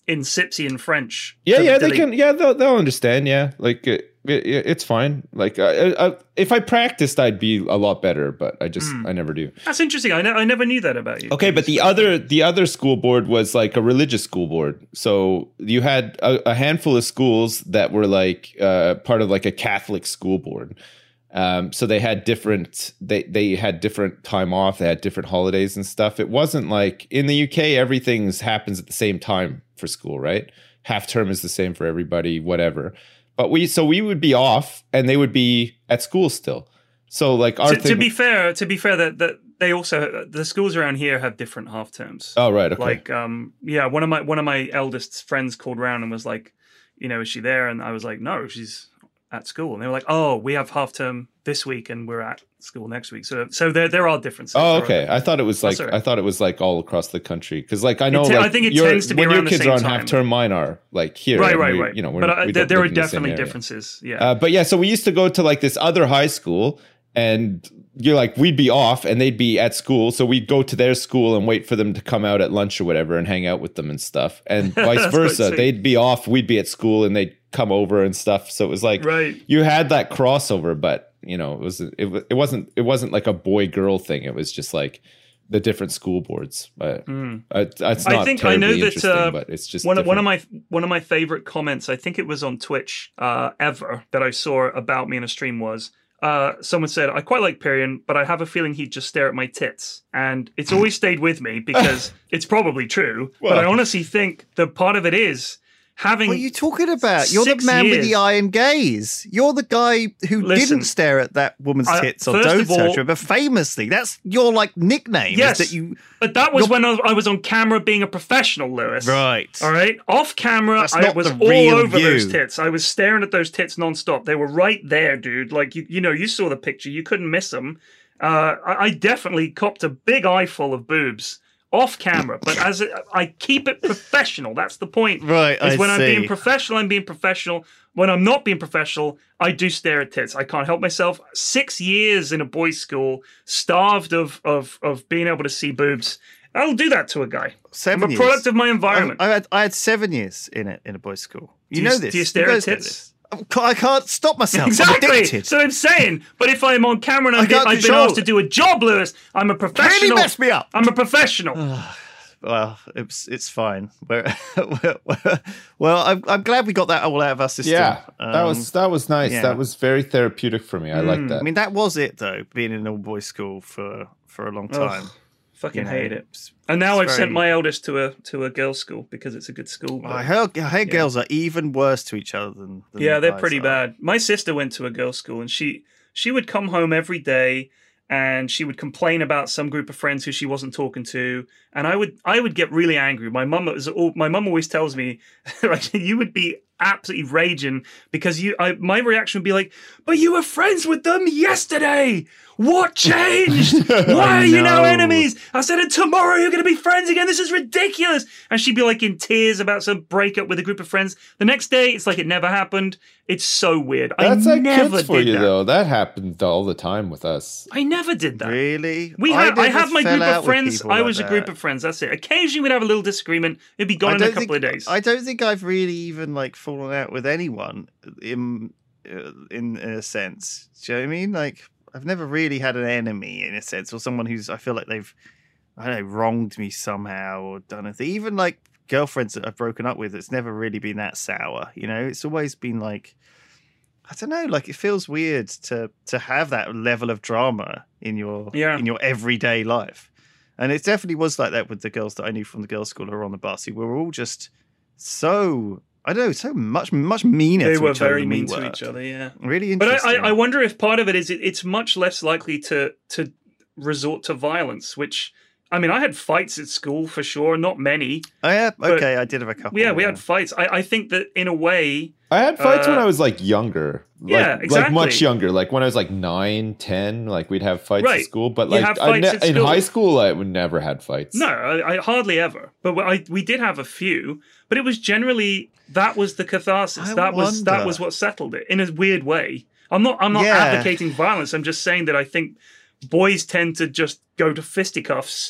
in Sipsian French. Yeah, for yeah, the they can. Yeah, they'll, they'll understand. Yeah, like it, it, it's fine. Like uh, uh, if I practiced, I'd be a lot better. But I just Mm. I never do. That's interesting. I, ne- I never knew that about you. Okay, but the other the other school board was like a religious school board. So you had a, a handful of schools that were like uh, part of like a Catholic school board. Um, so they had different they they had different time off. They had different holidays and stuff. It wasn't like in the U K everything's happens at the same time for school, right? Half term is the same for everybody, whatever. But we so we would be off and they would be at school still. So like our to, thing, to be fair, to be fair, that that they also the schools around here have different half terms. oh right, okay. Like, um, yeah, one of my one of my eldest friends called around and was like, you know, is she there? And I was like, no, she's at school. And they were like, oh, we have half term this week and we're at school next week. So, so there there are differences. Oh, There okay. are- I thought it was like sorry. I thought it was like all across the country because, like, I know, te- I like, think it your- tends to be when around your the kids same are on time. half term, mine are like here, Right, and right, we- right. You know, we're, but uh, we there, don't there are live in the same definitely area. differences. Yeah. Uh, but yeah, so we used to go to like this other high school, and you're like, we'd be off, and they'd be at school, so we'd go to their school and wait for them to come out at lunch or whatever, and hang out with them and stuff, and vice That's quite versa. sweet. They'd be off, we'd be at school, and they'd come over and stuff. So it was like Right. you had that crossover, but you know, it was it, wa- it wasn't it wasn't like a boy girl thing. It was just like the different school boards. But Mm. uh, it's I not think I know terribly that, interesting, uh, but it's just one of, one of different. my one of my favorite comments, I think it was on Twitch uh, ever that I saw about me in a stream was uh, someone said, I quite like Pyrian, but I have a feeling he'd just stare at my tits. And it's always stayed with me because it's probably true. but I Well- honestly think that part of it is having. What are you talking about? You're the Six man with years. the iron gaze. You're the guy who Listen, didn't stare at that woman's I- tits or first of dote all- her, but famously, that's your like nickname. is Yes. that you But that was You're- when I I was on camera being a professional, Lewis. right? All right. Off camera, That's I not was the all real over those you. tits. I was staring at those tits nonstop. They were right there, dude. Like you, you know, you saw the picture. You couldn't miss them. Uh, I, I definitely copped a big eyeful of boobs off camera, but as a, I keep it professional. That's the point. Right, Is I when I'm see. being professional, I'm being professional. When I'm not being professional, I do stare at tits. I can't help myself. Six years in a boys' school, starved of of of being able to see boobs. I'll do that to a guy. Seven I'm a years. product of my environment. I, I had I had seven years in it in a boys' school. You, Do you- know this. do you stare at guys know tits? this. I can't stop myself. I'm Exactly. addicted. So I'm saying, but if I'm on camera and I I'm being, can't I've been control asked to it. do a job, Lewis, I'm a Really professional. messed me up. I'm a professional. Well, it's it's fine. We're, we're- well, I'm, I'm glad we got that all out of our system. Yeah, that Um, was that was nice. yeah. That was very therapeutic for me. I like Mm. that. I mean, that was it though. Being in an all boys school for for a long Ugh, time. Fucking You know, hate it. it's- And now it's I've sent very- my eldest to a to a girls' school because it's a good school. but- I heard, I heard girls are even worse to each other than. than yeah, the they're guys pretty are. bad. My sister went to a girls' school, and she she would come home every day, and she would complain about some group of friends who she wasn't talking to, and I would I would get really angry. My mum was all, my mum always tells me, like, you would be absolutely raging because you. I, my reaction would be like, "But you were friends with them yesterday. What changed? Why are you now know. enemies?" I said, "And tomorrow you're going to be friends again. This is ridiculous." And she'd be like in tears about some breakup with a group of friends. The next day, it's like it never happened. It's so weird. That's I like never kids for did you that. though. That happened all the time with us. I never did that. Really? We had, I, never have my fell group out of with friends. people I like was a group that. of friends. That's it. Occasionally, we'd have a little disagreement. It'd be gone I in a don't couple think, of days. I don't think I've really even like fallen out with anyone in uh, in, in a sense. Do you know what I mean? Like I've never really had an enemy in a sense, or someone who's I feel like they've I don't know wronged me somehow or done anything. Even like girlfriends that I've broken up with, it's never really been that sour. You know, it's always been like I don't know, like it feels weird to to have that level of drama in your Yeah. in your everyday life. And it definitely was like that with the girls that I knew from the girls' school who were on the bus, who were all just so I don't know, so much much meaner they to were each other very than we mean to were. each other. Yeah. Really But interesting. I, I, I wonder if part of it is it, it's much less likely to to resort to violence. Which I mean, I had fights at school for sure. Not many. oh yeah, but- okay, I did have a couple. Yeah, we had fights. I, I think that in a way, I had fights when Uh, I was like younger. Like, yeah, Like exactly. much younger. Like when I was like nine, ten, like we'd have fights Right. at school. But You like have I fights ne- at in school. high school, I would never had fights. no, I, I hardly ever. But I, we did have a few. But it was generally that was the catharsis. I that was that wonder. was what settled it in a weird way. I'm not I'm not Yeah. advocating violence. I'm just saying that I think boys tend to just go to fisticuffs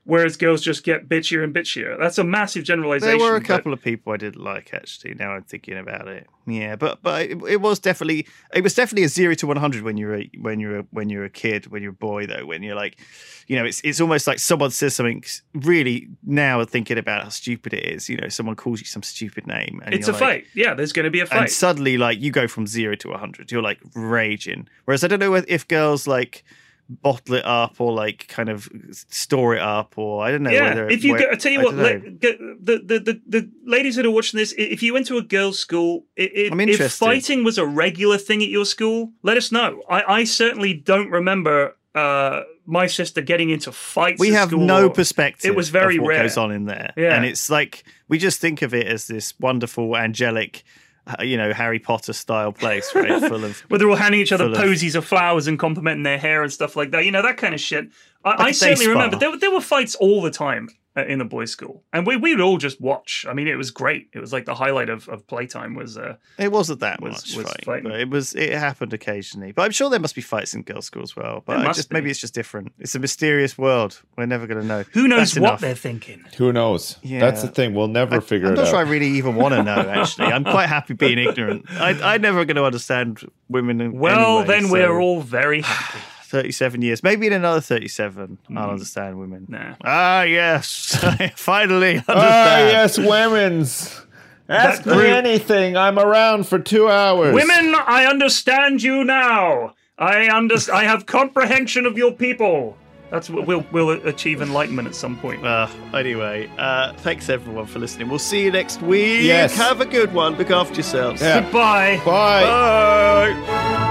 whereas girls just get bitchier and bitchier. That's a massive generalization. There were a but- couple of people I didn't like, actually. Now I'm thinking about it. Yeah, but but it, it was definitely it was definitely a zero to one hundred when you're a, when you're a, when you're a kid, when you're a boy though. When you're like, you know, it's it's almost like someone says something really now thinking about how stupid it is. You know, someone calls you some stupid name, and It's a you're like, fight. Yeah, there's going to be a fight. and suddenly like you go from zero to one hundred. You're like raging. Whereas I don't know if girls like bottle it up or like kind of store it up, or I don't know. Yeah, whether, if you where, go, I tell you I what, don't let, know. get, the, the the the ladies that are watching this, i- if you went to a girls' school, i- i- I'm if interested. fighting was a regular thing at your school, let us know. I, I certainly don't remember uh, my sister getting into fights. we at have school no or- perspective It was very of what rare. goes on in there. Yeah. And it's like we just think of it as this wonderful angelic uh, you know, Harry Potter style place, right? Full of Where they're all handing each other full of- posies of flowers and complimenting their hair and stuff like that. You know, that kind of shit. I, I Like a day certainly spa. remember there, were- there were fights all the time uh, in the boys' school. And we, we would all just watch. I mean, it was great. It was like the highlight of, of playtime was... Uh, It wasn't that was- much was fight, fighting. but it was. It happened occasionally. But I'm sure there must be fights in girls' school as well. But There I must just be. maybe it's just different. It's a mysterious world. We're never going to know. who knows That's what enough. they're thinking? Who knows? Yeah. That's the thing. We'll never figure I'm it not out. sure I really even want to know. Actually, I'm quite happy being ignorant. I, I'm never going to understand women. in- Well, anyway, then so we're all very happy. thirty-seven years. Maybe in another thirty-seven, I'll understand women. Nah. Ah, yes, I finally understand. Ah, yes, women's. Ask me group- anything. I'm around for two hours. Women, I understand you now. I under- I have comprehension of your people. That's what we'll we'll achieve enlightenment at some point. Uh, anyway, uh, thanks everyone for listening. We'll see you next week. Yes. Have a good one. Look after yourselves. Yeah. Goodbye. Bye. Bye.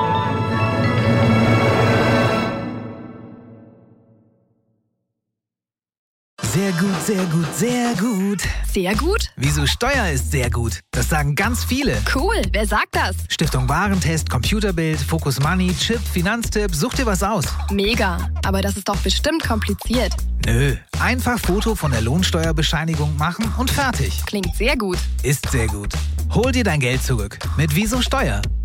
Sehr gut, sehr gut, sehr gut. Sehr gut? Wieso Steuer ist sehr gut? Das sagen ganz viele. Cool. Wer sagt das? Stiftung Warentest, Computerbild, Focus Money, Chip, Finanztipp, such dir was aus. Mega. Aber das ist doch bestimmt kompliziert. Nö, einfach Foto von der Lohnsteuerbescheinigung machen und fertig. Klingt sehr gut. Ist sehr gut. Hol dir dein Geld zurück mit Wieso Steuer.